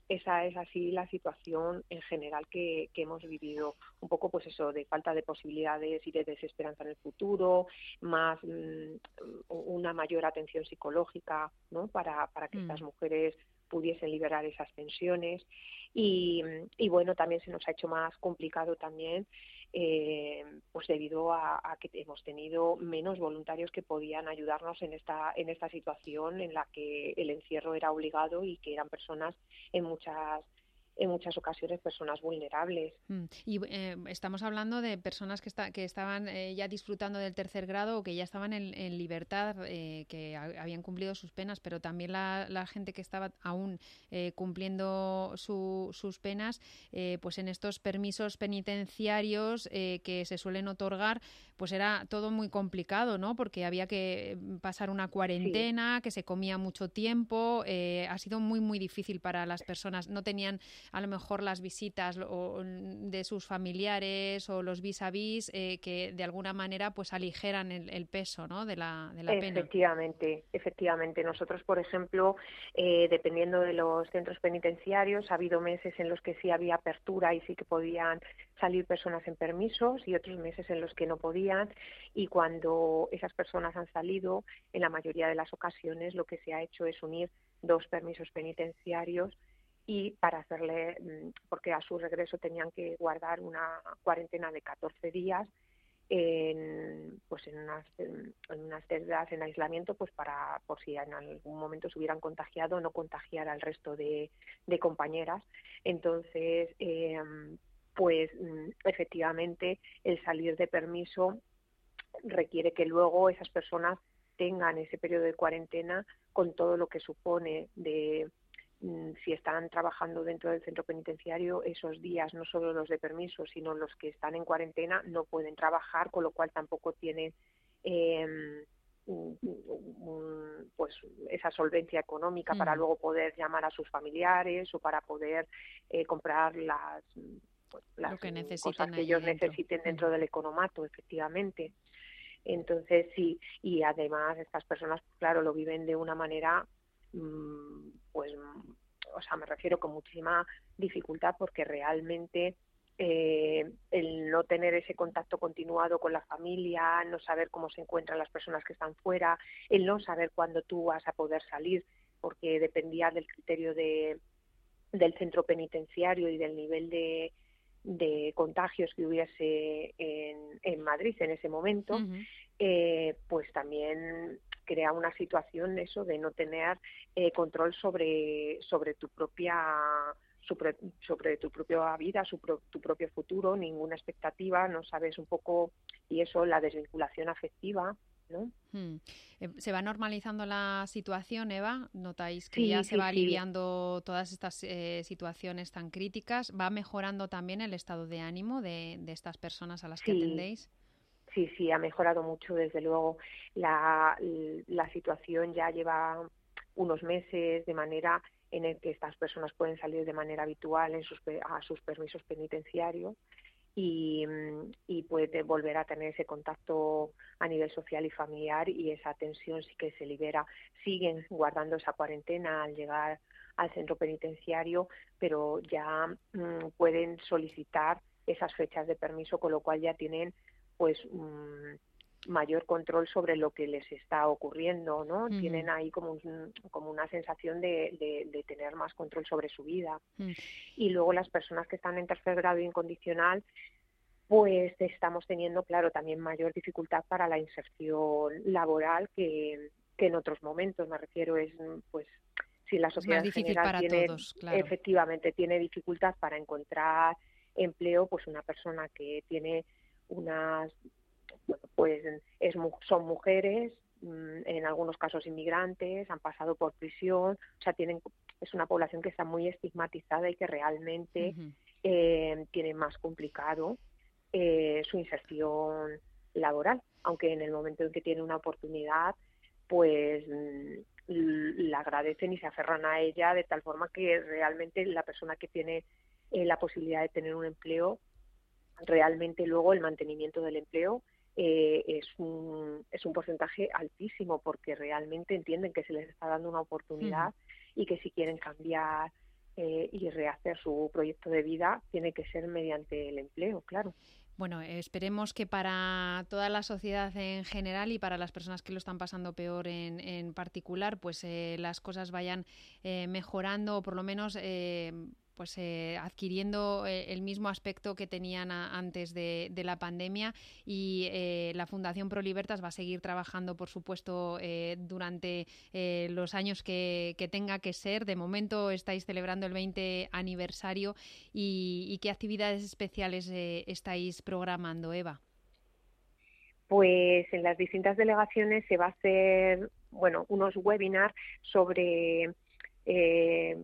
S5: esa es así la situación en general que, que hemos vivido, un poco pues eso, de falta de posibilidades y de desesperanza en el futuro, más mmm, una mayor atención psicológica, ¿no? para, para que mm. estas mujeres pudiesen liberar esas tensiones y, y bueno, también se nos ha hecho más complicado también eh, pues debido a, a que hemos tenido menos voluntarios que podían ayudarnos en esta en esta situación en la que el encierro era obligado y que eran personas en muchas en muchas ocasiones personas vulnerables.
S2: Mm. Y eh, estamos hablando de personas que, está, que estaban eh, ya disfrutando del tercer grado o que ya estaban en, en libertad, eh, que a, habían cumplido sus penas, pero también la, la gente que estaba aún eh, cumpliendo su, sus penas, eh, pues en estos permisos penitenciarios eh, que se suelen otorgar, pues era todo muy complicado, ¿no? Porque había que pasar una cuarentena, sí. que se comía mucho tiempo, eh, ha sido muy, muy difícil para las personas, no tenían a lo mejor las visitas o de sus familiares o los vis a vis eh, que de alguna manera pues aligeran el, el peso, ¿no? de la, de la pena.
S5: Efectivamente, efectivamente. Nosotros, por ejemplo, eh, dependiendo de los centros penitenciarios, ha habido meses en los que sí había apertura y sí que podían salir personas en permisos y otros meses en los que no podían, y cuando esas personas han salido, en la mayoría de las ocasiones lo que se ha hecho es unir dos permisos penitenciarios y para hacerle, porque a su regreso tenían que guardar una cuarentena de catorce días en, pues en unas, en unas celdas en aislamiento, pues para por si en algún momento se hubieran contagiado, no contagiar al resto de, de compañeras. Entonces, eh, pues efectivamente el salir de permiso requiere que luego esas personas tengan ese periodo de cuarentena con todo lo que supone de si están trabajando dentro del centro penitenciario, esos días, no solo los de permiso, sino los que están en cuarentena, no pueden trabajar, con lo cual tampoco tienen eh, pues esa solvencia económica mm. para luego poder llamar a sus familiares o para poder eh, comprar las, pues, las
S2: que
S5: cosas que ellos
S2: dentro.
S5: necesiten dentro mm. del economato, efectivamente. Entonces, sí, y además estas personas, claro, lo viven de una manera pues, o sea, me refiero con muchísima dificultad porque realmente eh, el no tener ese contacto continuado con la familia, no saber cómo se encuentran las personas que están fuera, el no saber cuándo tú vas a poder salir, porque dependía del criterio de, del centro penitenciario y del nivel de, de contagios que hubiese en, en Madrid en ese momento, uh-huh. eh, pues también crea una situación eso de no tener eh, control sobre sobre tu propia sobre, sobre tu propia vida, su pro, tu propio futuro, ninguna expectativa, no sabes un poco, y eso, la desvinculación afectiva, ¿no?
S2: Hmm. ¿Se va normalizando la situación, Eva? ¿Notáis que
S5: sí,
S2: ya se
S5: sí,
S2: va
S5: sí.
S2: aliviando todas estas eh, situaciones tan críticas? ¿Va mejorando también el estado de ánimo de, de estas personas a las que
S5: sí.
S2: atendéis?
S5: Sí, sí, ha mejorado mucho, desde luego. La, la situación ya lleva unos meses, de manera en el que estas personas pueden salir de manera habitual en sus, a sus permisos penitenciarios y, y puede volver a tener ese contacto a nivel social y familiar, y esa tensión sí que se libera. Siguen guardando esa cuarentena al llegar al centro penitenciario, pero ya mmm, pueden solicitar esas fechas de permiso, con lo cual ya tienen pues um, mayor control sobre lo que les está ocurriendo, ¿no? Uh-huh. Tienen ahí como un, como una sensación de, de, de tener más control sobre su vida. Uh-huh. Y luego las personas que están en tercer grado incondicional, pues estamos teniendo, claro, también mayor dificultad para la inserción laboral que, que en otros momentos. Me refiero, es pues si la sociedad
S2: es más difícil
S5: general
S2: para
S5: tiene,
S2: todos, claro.
S5: efectivamente, tiene dificultad para encontrar empleo, pues una persona que tiene unas, bueno, pues es, son mujeres, en algunos casos inmigrantes, han pasado por prisión, o sea, tienen, es una población que está muy estigmatizada y que realmente uh-huh. eh, tiene más complicado eh, su inserción laboral, aunque en el momento en que tiene una oportunidad, pues la agradecen y se aferran a ella, de tal forma que realmente la persona que tiene eh, la posibilidad de tener un empleo, realmente luego el mantenimiento del empleo eh, es un es un porcentaje altísimo, porque realmente entienden que se les está dando una oportunidad uh-huh. y que si quieren cambiar eh, y rehacer su proyecto de vida, tiene que ser mediante el empleo, claro.
S2: Bueno, esperemos que para toda la sociedad en general y para las personas que lo están pasando peor en, en particular, pues eh, las cosas vayan eh, mejorando, o por lo menos eh, pues eh, adquiriendo eh, el mismo aspecto que tenían a, antes de, de la pandemia. Y eh, la Fundación ProLibertas va a seguir trabajando, por supuesto, eh, durante eh, los años que, que tenga que ser. De momento estáis celebrando el veinte aniversario. ¿Y, y qué actividades especiales eh, estáis programando, Eva?
S5: Pues en las distintas delegaciones se va a hacer, bueno, unos webinars sobre eh,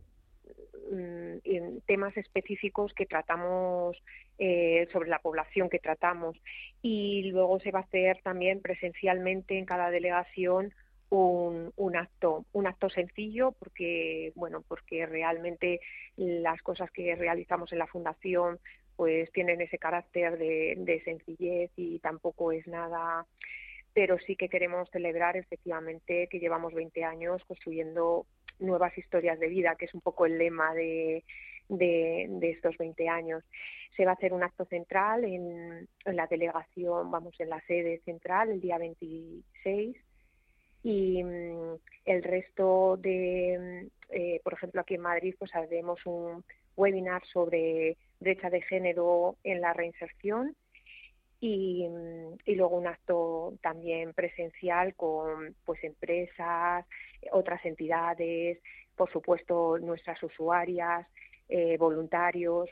S5: en temas específicos que tratamos, eh, sobre la población que tratamos, y luego se va a hacer también presencialmente en cada delegación un, un acto, un acto sencillo, porque bueno, porque realmente las cosas que realizamos en la Fundación pues tienen ese carácter de, de sencillez y tampoco es nada, pero sí que queremos celebrar efectivamente que llevamos veinte años construyendo nuevas historias de vida, que es un poco el lema de, de, de estos veinte años. Se va a hacer un acto central en, en la delegación, vamos, en la sede central, el día veintiséis, y mm, el resto de, eh, por ejemplo, aquí en Madrid, pues haremos un webinar sobre brecha de género en la reinserción, y, y luego un acto también presencial con pues empresas, otras entidades, por supuesto nuestras usuarias, eh, voluntarios,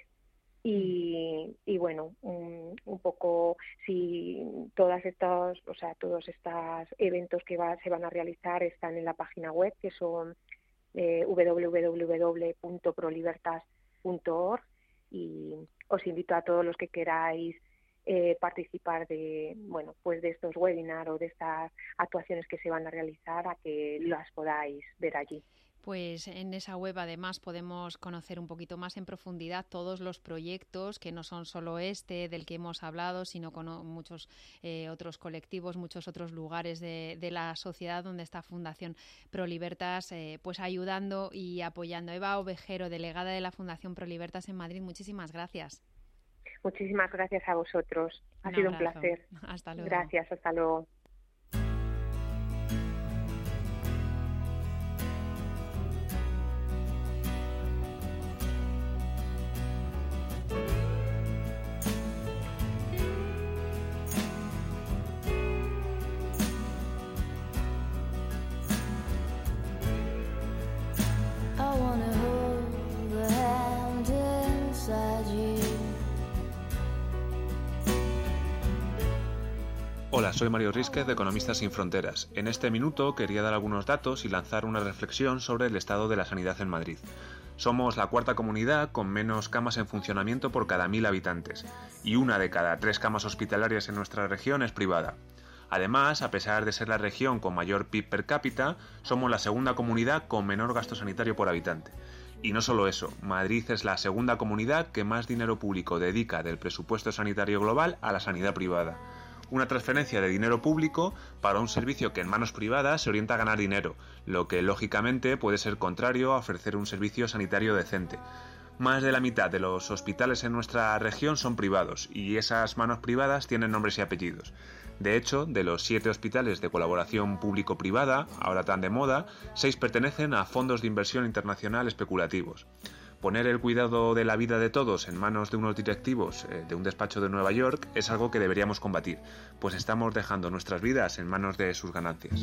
S5: y, y bueno, un, un poco si todas estas, o sea, todos estos eventos que va, se van a realizar están en la página web, que son eh, doble u doble u doble u punto prolibertas punto org, y os invito a todos los que queráis Eh, participar de bueno pues de estos webinars o de estas actuaciones que se van a realizar, a que las podáis ver allí.
S2: Pues en esa web además podemos conocer un poquito más en profundidad todos los proyectos, que no son solo este del que hemos hablado, sino con muchos eh, otros colectivos, muchos otros lugares de, de la sociedad donde está Fundación ProLibertas eh, pues ayudando y apoyando. Eva Ovejero, delegada de la Fundación ProLibertas en Madrid, muchísimas gracias.
S5: Muchísimas gracias a vosotros. Ha
S2: un
S5: sido
S2: abrazo.
S5: Un placer.
S2: Hasta luego.
S5: Gracias, hasta luego.
S6: Hola, soy Mario Rísquez de Economistas Sin Fronteras. En este minuto quería dar algunos datos y lanzar una reflexión sobre el estado de la sanidad en Madrid. Somos la cuarta comunidad con menos camas en funcionamiento por cada mil habitantes, y una de cada tres camas hospitalarias en nuestra región es privada. Además, a pesar de ser la región con mayor P I B per cápita, somos la segunda comunidad con menor gasto sanitario por habitante. Y no solo eso, Madrid es la segunda comunidad que más dinero público dedica del presupuesto sanitario global a la sanidad privada. Una transferencia de dinero público para un servicio que en manos privadas se orienta a ganar dinero, lo que lógicamente puede ser contrario a ofrecer un servicio sanitario decente. Más de la mitad de los hospitales en nuestra región son privados, y esas manos privadas tienen nombres y apellidos. De hecho, de los siete hospitales de colaboración público-privada, ahora tan de moda, seis pertenecen a fondos de inversión internacional especulativos. Poner el cuidado de la vida de todos en manos de unos directivos eh, de un despacho de Nueva York es algo que deberíamos combatir, pues estamos dejando nuestras vidas en manos de sus ganancias.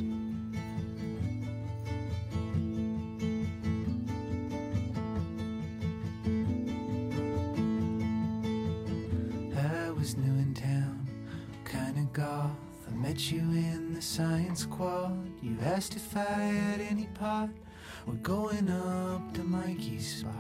S7: I was new in town, kind of goth. I met you in the science quad. You asked if I had any pot. We're going up to Mikey's spot.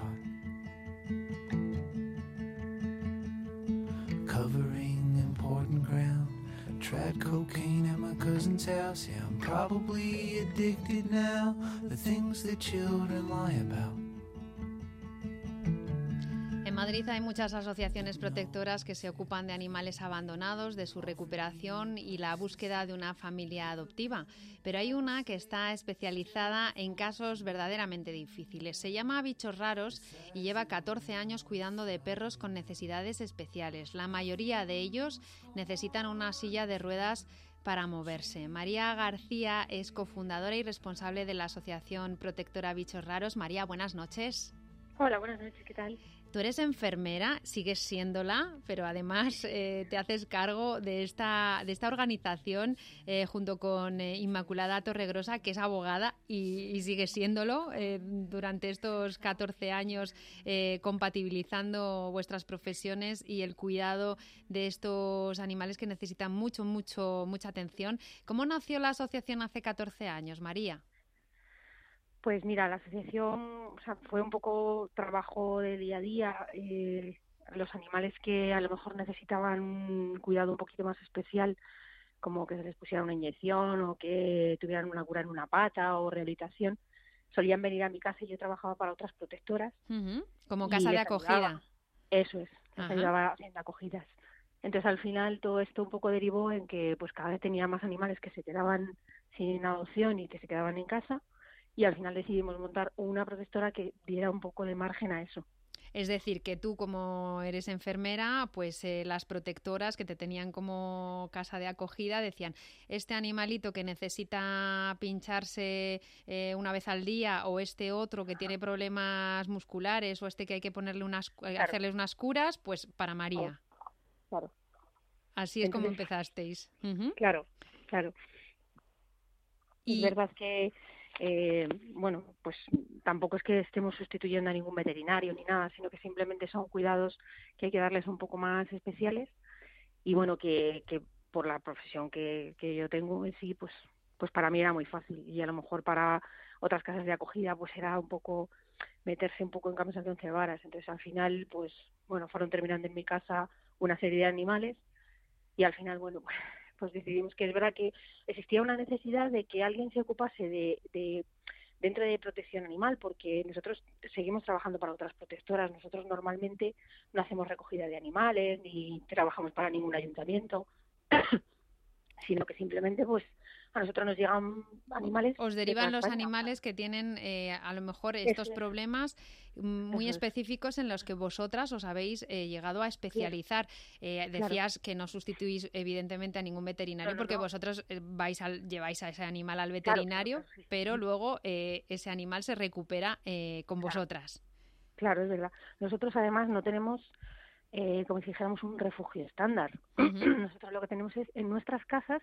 S7: Covering important ground. I tried cocaine at my cousin's house. Yeah, I'm probably addicted now. The things that children lie about.
S2: En Madrid hay muchas asociaciones protectoras que se ocupan de animales abandonados, de su recuperación y la búsqueda de una familia adoptiva. Pero hay una que está especializada en casos verdaderamente difíciles. Se llama Bichos Raros y lleva catorce años cuidando de perros con necesidades especiales. La mayoría de ellos necesitan una silla de ruedas para moverse. María García es cofundadora y responsable de la Asociación Protectora Bichos Raros. María, buenas noches.
S8: Hola, buenas noches, ¿qué tal?
S2: Tú eres enfermera, sigues siéndola, pero además eh, te haces cargo de esta, de esta organización eh, junto con eh, Inmaculada Torregrosa, que es abogada y, y sigue siéndolo eh, durante estos catorce años, eh, compatibilizando vuestras profesiones y el cuidado de estos animales que necesitan mucho, mucho, mucha atención. ¿Cómo nació la asociación hace catorce años, María?
S8: Pues mira, la asociación o sea, fue un poco trabajo de día a día. Eh, los animales que a lo mejor necesitaban un cuidado un poquito más especial, como que se les pusiera una inyección o que tuvieran una cura en una pata o rehabilitación, solían venir a mi casa y yo trabajaba para otras protectoras.
S2: Uh-huh. Como casa de acogida.
S8: Ayudaba. Eso es, les ayudaba haciendo acogidas. Entonces al final todo esto un poco derivó en que pues cada vez tenía más animales que se quedaban sin adopción y que se quedaban en casa. Y al final decidimos montar una protectora que diera un poco de margen a eso.
S2: Es decir, que tú como eres enfermera, pues eh, las protectoras que te tenían como casa de acogida decían, este animalito que necesita pincharse eh, una vez al día, o este otro que tiene problemas musculares, o este que hay que ponerle unas, claro. hacerles unas curas, pues para María.
S8: Claro.
S2: Así es. Entonces, como empezasteis. Uh-huh.
S8: Claro, claro. Y es verdad que Eh, bueno, pues tampoco es que estemos sustituyendo a ningún veterinario ni nada, sino que simplemente son cuidados que hay que darles un poco más especiales y bueno, que, que por la profesión que, que yo tengo en sí, pues, pues para mí era muy fácil y a lo mejor para otras casas de acogida pues era un poco meterse un poco en camisa de once varas. Entonces al final, pues bueno, fueron terminando en mi casa una serie de animales y al final, bueno, pues pues decidimos que es verdad que existía una necesidad de que alguien se ocupase de, de dentro de protección animal, porque nosotros seguimos trabajando para otras protectoras. Nosotros normalmente no hacemos recogida de animales ni trabajamos para ningún ayuntamiento, sino que simplemente pues a nosotros nos llegan animales.
S2: Os derivan los animales que tienen eh, a lo mejor estos Eso problemas muy Eso específicos en los que vosotras os habéis eh, llegado a especializar. Eh, decías claro. que no sustituís evidentemente a ningún veterinario no, no, porque no. vosotros vais al, lleváis a ese animal al veterinario, claro, claro, sí. pero luego eh, ese animal se recupera eh, con claro. vosotras.
S8: Claro, es verdad. Nosotros además no tenemos eh, como si dijéramos un refugio estándar.
S2: Uh-huh.
S8: Nosotros lo que tenemos es en nuestras casas,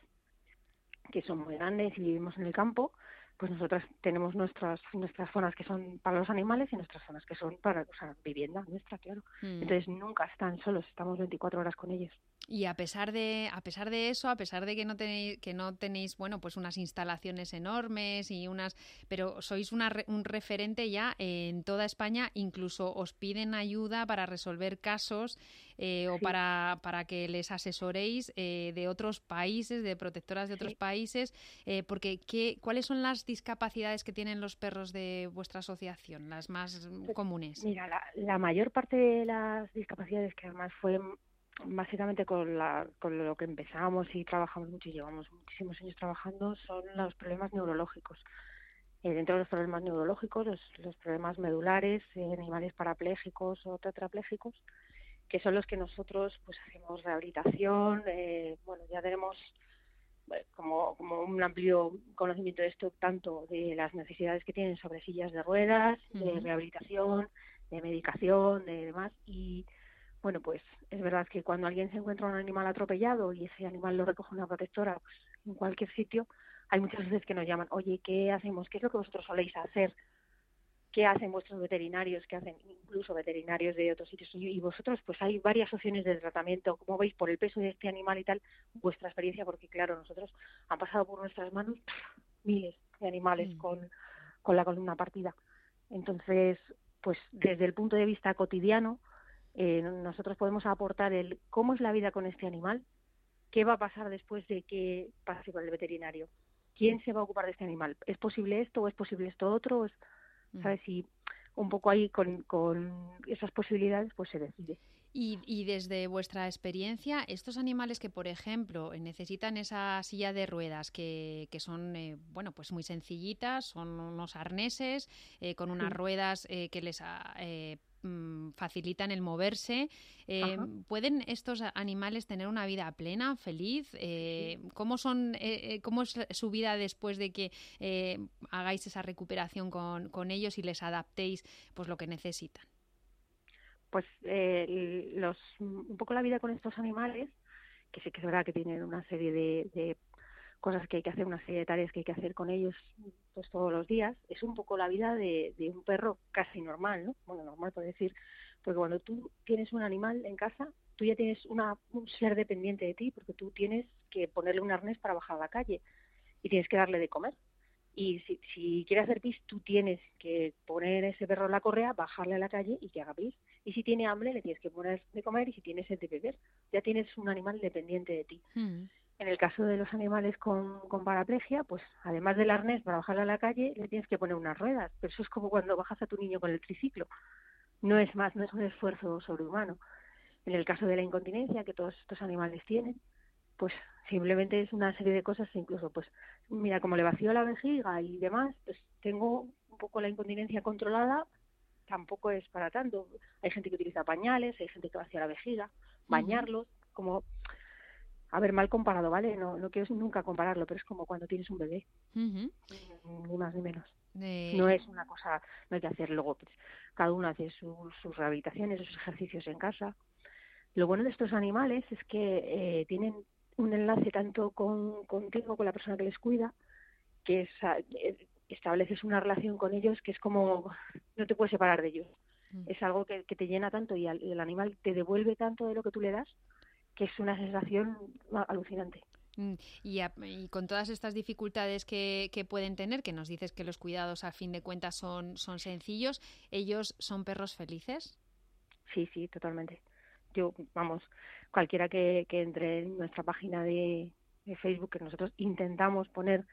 S8: que son muy grandes y vivimos en el campo, pues nosotras tenemos nuestras nuestras zonas que son para los animales y nuestras zonas que son para, o sea, vivienda nuestra, claro. Mm. Entonces nunca están solos, estamos veinticuatro horas con ellos.
S2: Y a pesar de a pesar de eso, a pesar de que no tenéis que no tenéis, bueno, pues unas instalaciones enormes y unas, pero sois una, un referente ya en toda España, incluso os piden ayuda para resolver casos eh, o sí. para para que les asesoréis eh, de otros países, de protectoras de otros sí. países, eh, porque ¿qué, ¿cuáles son las discapacidades que tienen los perros de vuestra asociación, las más
S8: pues,
S2: comunes?
S8: Mira, la, la mayor parte de las discapacidades, que además fue básicamente con, la, con lo que empezamos y trabajamos mucho y llevamos muchísimos años trabajando, son los problemas neurológicos. Eh, dentro de los problemas neurológicos, los, los problemas medulares, eh, animales parapléjicos o tetraplégicos, que son los que nosotros pues hacemos rehabilitación, eh, bueno, ya tenemos Como, como un amplio conocimiento de esto, tanto de las necesidades que tienen sobre sillas de ruedas, uh-huh. de rehabilitación, de medicación, de demás. Y bueno, pues es verdad que cuando alguien se encuentra un animal atropellado y ese animal lo recoge una protectora pues, en cualquier sitio, hay muchas veces que nos llaman, oye, ¿qué hacemos? ¿Qué es lo que vosotros soléis hacer? ¿Qué hacen vuestros veterinarios? ¿Qué hacen incluso veterinarios de otros sitios? Y vosotros, pues hay varias opciones de tratamiento. ¿Cómo veis por el peso de este animal y tal vuestra experiencia? Porque claro, nosotros han pasado por nuestras manos miles de animales mm. con, con la columna partida. Entonces, pues desde el punto de vista cotidiano, eh, nosotros podemos aportar el cómo es la vida con este animal, qué va a pasar después de que pase por el veterinario, quién se va a ocupar de este animal, ¿es posible esto o es posible esto otro? ¿Sabes? Y un poco ahí con, con esas posibilidades pues se decide.
S2: Y, y desde vuestra experiencia, estos animales que, por ejemplo, necesitan esa silla de ruedas, que, que son, eh, bueno, pues muy sencillitas, son unos arneses eh, con unas
S8: Sí.
S2: ruedas eh, que les eh, facilitan el moverse. Eh,
S8: Ajá.
S2: ¿Pueden estos animales tener una vida plena, feliz? Eh,
S8: Sí.
S2: ¿Cómo son, eh, cómo es su vida después de que eh, hagáis esa recuperación con, con ellos y les adaptéis pues lo que necesitan?
S8: Pues eh, los un poco la vida con estos animales, que sí que es verdad que tienen una serie de, de cosas que hay que hacer, una serie de tareas que hay que hacer con ellos pues todos los días, es un poco la vida de, de un perro casi normal, ¿no? Bueno, normal por decir, porque cuando tú tienes un animal en casa, tú ya tienes una, un ser dependiente de ti, porque tú tienes que ponerle un arnés para bajar a la calle y tienes que darle de comer. Y si, si quiere hacer pis, tú tienes que poner ese perro en la correa, bajarle a la calle y que haga pis. Y si tiene hambre, le tienes que poner de comer, y si tiene sed de beber. Ya tienes un animal dependiente de ti.
S2: Mm.
S8: En el caso de los animales con, con paraplegia, pues además del arnés para bajarle a la calle, le tienes que poner unas ruedas. Pero eso es como cuando bajas a tu niño con el triciclo. No es más, no es un esfuerzo sobrehumano. En el caso de la incontinencia, que todos estos animales tienen, pues simplemente es una serie de cosas, incluso pues mira, como le vacío la vejiga y demás, pues tengo un poco la incontinencia controlada, tampoco es para tanto. Hay gente que utiliza pañales, hay gente que vacía la vejiga, bañarlos, uh-huh. como, a ver, mal comparado, ¿vale? No, no quiero nunca compararlo, pero es como cuando tienes un bebé, uh-huh. ni más ni menos. Eh... No es una cosa, no hay que hacer luego, pues, cada uno hace sus, sus rehabilitaciones, sus ejercicios en casa. Lo bueno de estos animales es que eh, tienen un enlace tanto con, contigo, con la persona que les cuida, que es, eh, estableces una relación con ellos que es como, no te puedes separar de ellos. Mm. Es algo que, que te llena tanto y, al, y el animal te devuelve tanto de lo que tú le das, que es una sensación alucinante.
S2: Y, a, y con todas estas dificultades que, que pueden tener, que nos dices que los cuidados a fin de cuentas son, son sencillos, ¿ellos son perros felices?
S8: Sí, sí, totalmente. Yo, vamos, cualquiera que, que entre en nuestra página de, de Facebook, que nosotros intentamos poner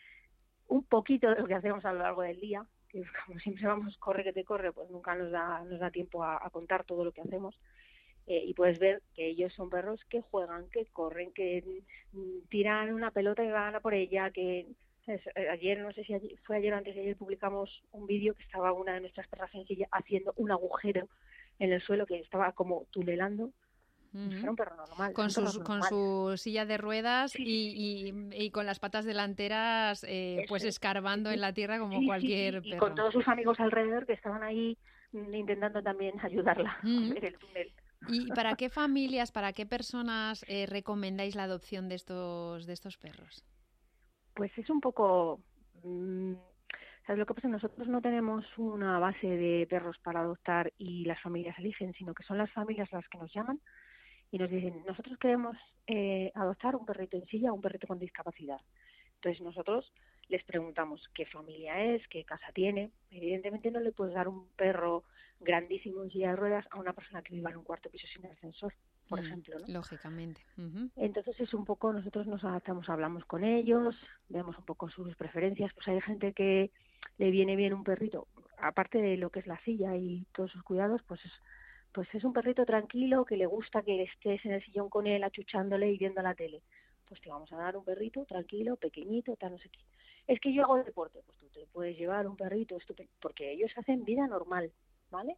S8: un poquito de lo que hacemos a lo largo del día, que como siempre vamos, corre que te corre, pues nunca nos da, nos da tiempo a, a contar todo lo que hacemos. Eh, y puedes ver que ellos son perros que juegan, que corren, que mm, tiran una pelota y van a por ella, que ¿sabes? Ayer, no sé si ayer, fue ayer o antes de ayer, publicamos un vídeo que estaba una de nuestras perras sencillas haciendo un agujero en el suelo, que estaba como tunelando. Uh-huh. Era un perro normal.
S2: Con, sus, con su silla de ruedas sí, y,
S8: sí.
S2: Y, y con las patas delanteras eh, pues escarbando sí, en la tierra como
S8: sí,
S2: cualquier
S8: sí, sí.
S2: perro.
S8: Y con todos sus amigos alrededor que estaban ahí intentando también ayudarla uh-huh. a ver el túnel.
S2: ¿Y para qué familias, para qué personas eh, recomendáis la adopción de estos, de estos perros?
S8: Pues es un poco... Mmm, ¿sabes lo que pasa? Nosotros no tenemos una base de perros para adoptar y las familias eligen, sino que son las familias las que nos llaman y nos dicen, nosotros queremos eh, adoptar un perrito en silla o un perrito con discapacidad. Entonces nosotros les preguntamos qué familia es, qué casa tiene. Evidentemente no le puedes dar un perro grandísimo en silla de ruedas a una persona que viva en un cuarto piso sin ascensor, por mm, ejemplo, ¿no?
S2: Lógicamente. Uh-huh.
S8: Entonces es un poco, nosotros nos adaptamos, hablamos con ellos, vemos un poco sus preferencias. Pues hay gente que le viene bien un perrito, aparte de lo que es la silla y todos sus cuidados, pues es, pues es un perrito tranquilo que le gusta que estés en el sillón con él achuchándole y viendo la tele. Pues te vamos a dar un perrito tranquilo, pequeñito, tal, no sé qué. Es que yo hago deporte, pues tú te puedes llevar un perrito estupendo, porque ellos hacen vida normal, ¿vale?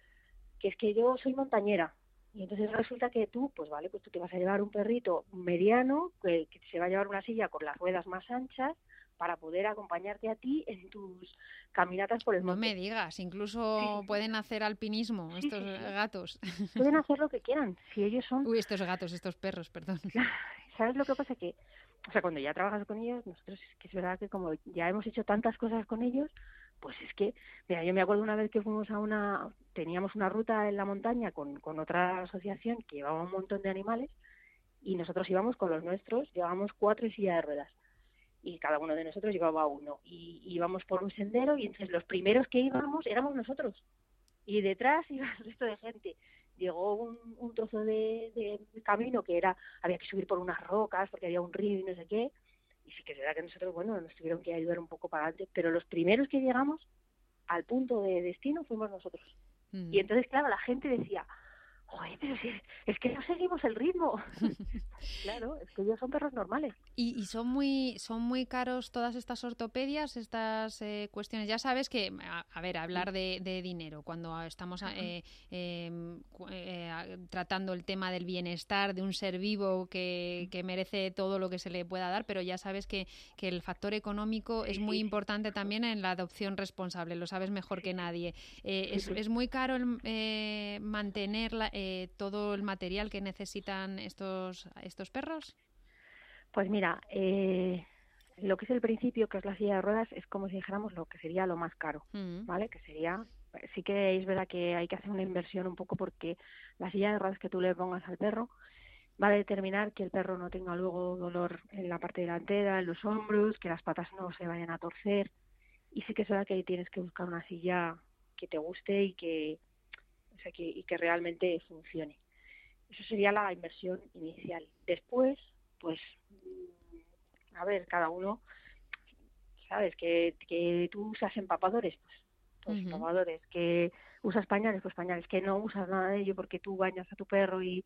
S8: Que es que yo soy montañera, y entonces resulta que tú, pues vale, pues tú te vas a llevar un perrito mediano, que, que se va a llevar una silla con las ruedas más anchas, para poder acompañarte a ti en tus caminatas por el monte.
S2: No me digas, incluso
S8: sí.
S2: pueden hacer alpinismo
S8: sí,
S2: estos
S8: sí, sí.
S2: gatos.
S8: Pueden hacer lo que quieran, si ellos son...
S2: Uy, estos gatos, estos perros, perdón.
S8: ¿Sabes lo que pasa? Que, o sea, cuando ya trabajas con ellos, nosotros es que es verdad que como ya hemos hecho tantas cosas con ellos, pues es que, mira, yo me acuerdo una vez que fuimos a una, teníamos una ruta en la montaña con, con otra asociación que llevaba un montón de animales y nosotros íbamos con los nuestros, llevábamos cuatro en silla de ruedas. Y cada uno de nosotros llevaba uno. Y íbamos por un sendero y entonces los primeros que íbamos éramos nosotros. Y detrás iba el resto de gente. Llegó un, un trozo de, de camino que era, había que subir por unas rocas porque había un río y no sé qué. Y sí que es verdad que nosotros, bueno, nos tuvieron que ayudar un poco para adelante. Pero los primeros que llegamos al punto de destino fuimos nosotros. Mm. Y entonces, claro, la gente decía, joder, pero si es, es que no seguimos el ritmo. Claro, es que ellos son perros normales.
S2: ¿Y, y son muy son muy caros todas estas ortopedias, estas eh, cuestiones? Ya sabes que, a, a ver, hablar de, de dinero, cuando estamos eh, eh, eh, tratando el tema del bienestar de un ser vivo que, que merece todo lo que se le pueda dar, pero ya sabes que, que el factor económico es muy importante también en la adopción responsable, lo sabes mejor que nadie. Eh, es, ¿Es muy caro el, eh, mantener la, eh, todo el material que necesitan estos estos perros?
S8: Pues mira, eh, lo que es el principio, que es la silla de ruedas, es como si dijéramos lo que sería lo más caro, mm. ¿vale? Que sería, sí que es verdad que hay que hacer una inversión un poco, porque la silla de ruedas que tú le pongas al perro va a determinar que el perro no tenga luego dolor en la parte delantera, en los hombros, que las patas no se vayan a torcer, y sí que es verdad que ahí tienes que buscar una silla que te guste y que, o sea, que, y que realmente funcione. Eso sería la inversión inicial. Después, pues, a ver, cada uno, ¿sabes? Que, que tú usas empapadores, pues, pues uh-huh. empapadores. Que usas pañales, pues pañales. Que no usas nada de ello porque tú bañas a tu perro y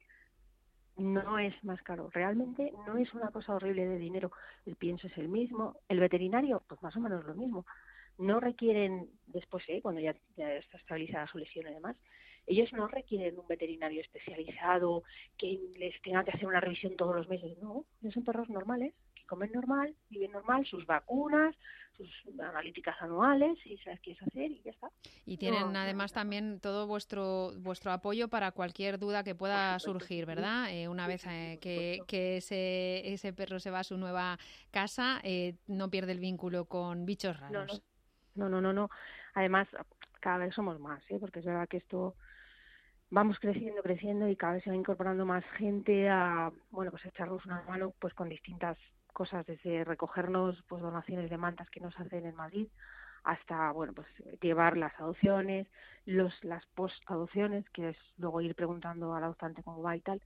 S8: no es más caro. Realmente no es una cosa horrible de dinero. El pienso es el mismo. El veterinario, pues más o menos lo mismo. No requieren, después, ¿eh? cuando ya, ya está estabilizada su lesión y demás, ellos no requieren un veterinario especializado que les tenga que hacer una revisión todos los meses. No, ellos son perros normales, que comen normal, viven normal, sus vacunas, sus analíticas anuales, y sabes qué es hacer y ya está.
S2: Y tienen
S8: no,
S2: además
S8: no, no.
S2: también todo vuestro vuestro apoyo para cualquier duda que pueda surgir, ¿verdad? Eh, una vez eh, que, que ese, ese perro se va a su nueva casa, eh, no pierde el vínculo con bichos raros.
S8: No, no, no, no. no. Además, cada vez somos más, ¿eh? Porque es verdad que esto vamos creciendo, creciendo y cada vez se va incorporando más gente a, bueno, pues echarnos una mano pues con distintas cosas, desde recogernos pues donaciones de mantas que nos hacen en Madrid hasta, bueno, pues llevar las adopciones, los las post-adopciones, que es luego ir preguntando al adoptante cómo va y tal.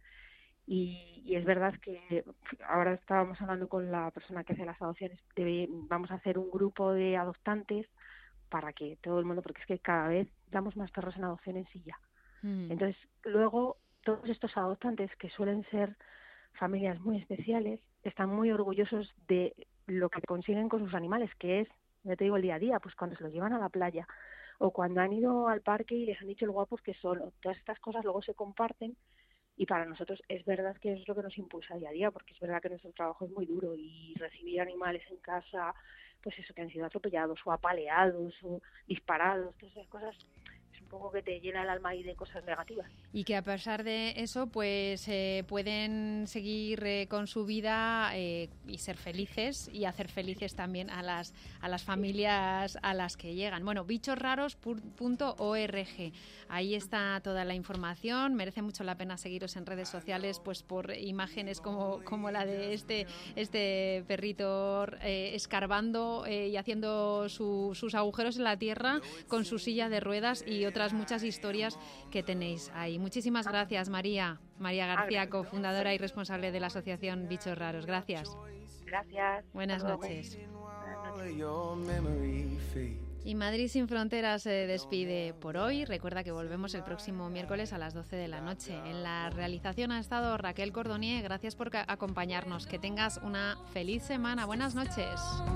S8: Y, y es verdad que ahora estábamos hablando con la persona que hace las adopciones, debe, vamos a hacer un grupo de adoptantes para que todo el mundo, porque es que cada vez damos más perros en adopción en silla. Mm. Entonces, luego, todos estos adoptantes, que suelen ser familias muy especiales, están muy orgullosos de lo que consiguen con sus animales, que es, ya te digo, el día a día, pues cuando se los llevan a la playa, o cuando han ido al parque y les han dicho lo guapos que son. Todas estas cosas luego se comparten. Y para nosotros es verdad que es lo que nos impulsa día a día, porque es verdad que nuestro trabajo es muy duro y recibir animales en casa, pues eso, que han sido atropellados o apaleados o disparados, todas esas cosas, es un poco que te llena el alma ahí de cosas negativas.
S2: Y que a pesar de eso, pues eh, pueden seguir eh, con su vida eh, y ser felices y hacer felices también a las a las familias a las que llegan. Bueno, bichos raros punto org. Ahí está toda la información. Merece mucho la pena seguiros en redes sociales, pues por imágenes como, como la de este este perrito eh, escarbando eh, y haciendo su, sus agujeros en la tierra con su silla de ruedas y otras muchas historias que tenéis ahí. Muchísimas gracias, María. María García, cofundadora y responsable de la asociación Bichos Raros. Gracias.
S8: Gracias.
S2: Buenas noches. Y Madrid Sin Fronteras se despide por hoy. Recuerda que volvemos el próximo miércoles a las doce de la noche. En la realización ha estado Raquel Cordonier. Gracias por acompañarnos. Que tengas una feliz semana. Buenas noches.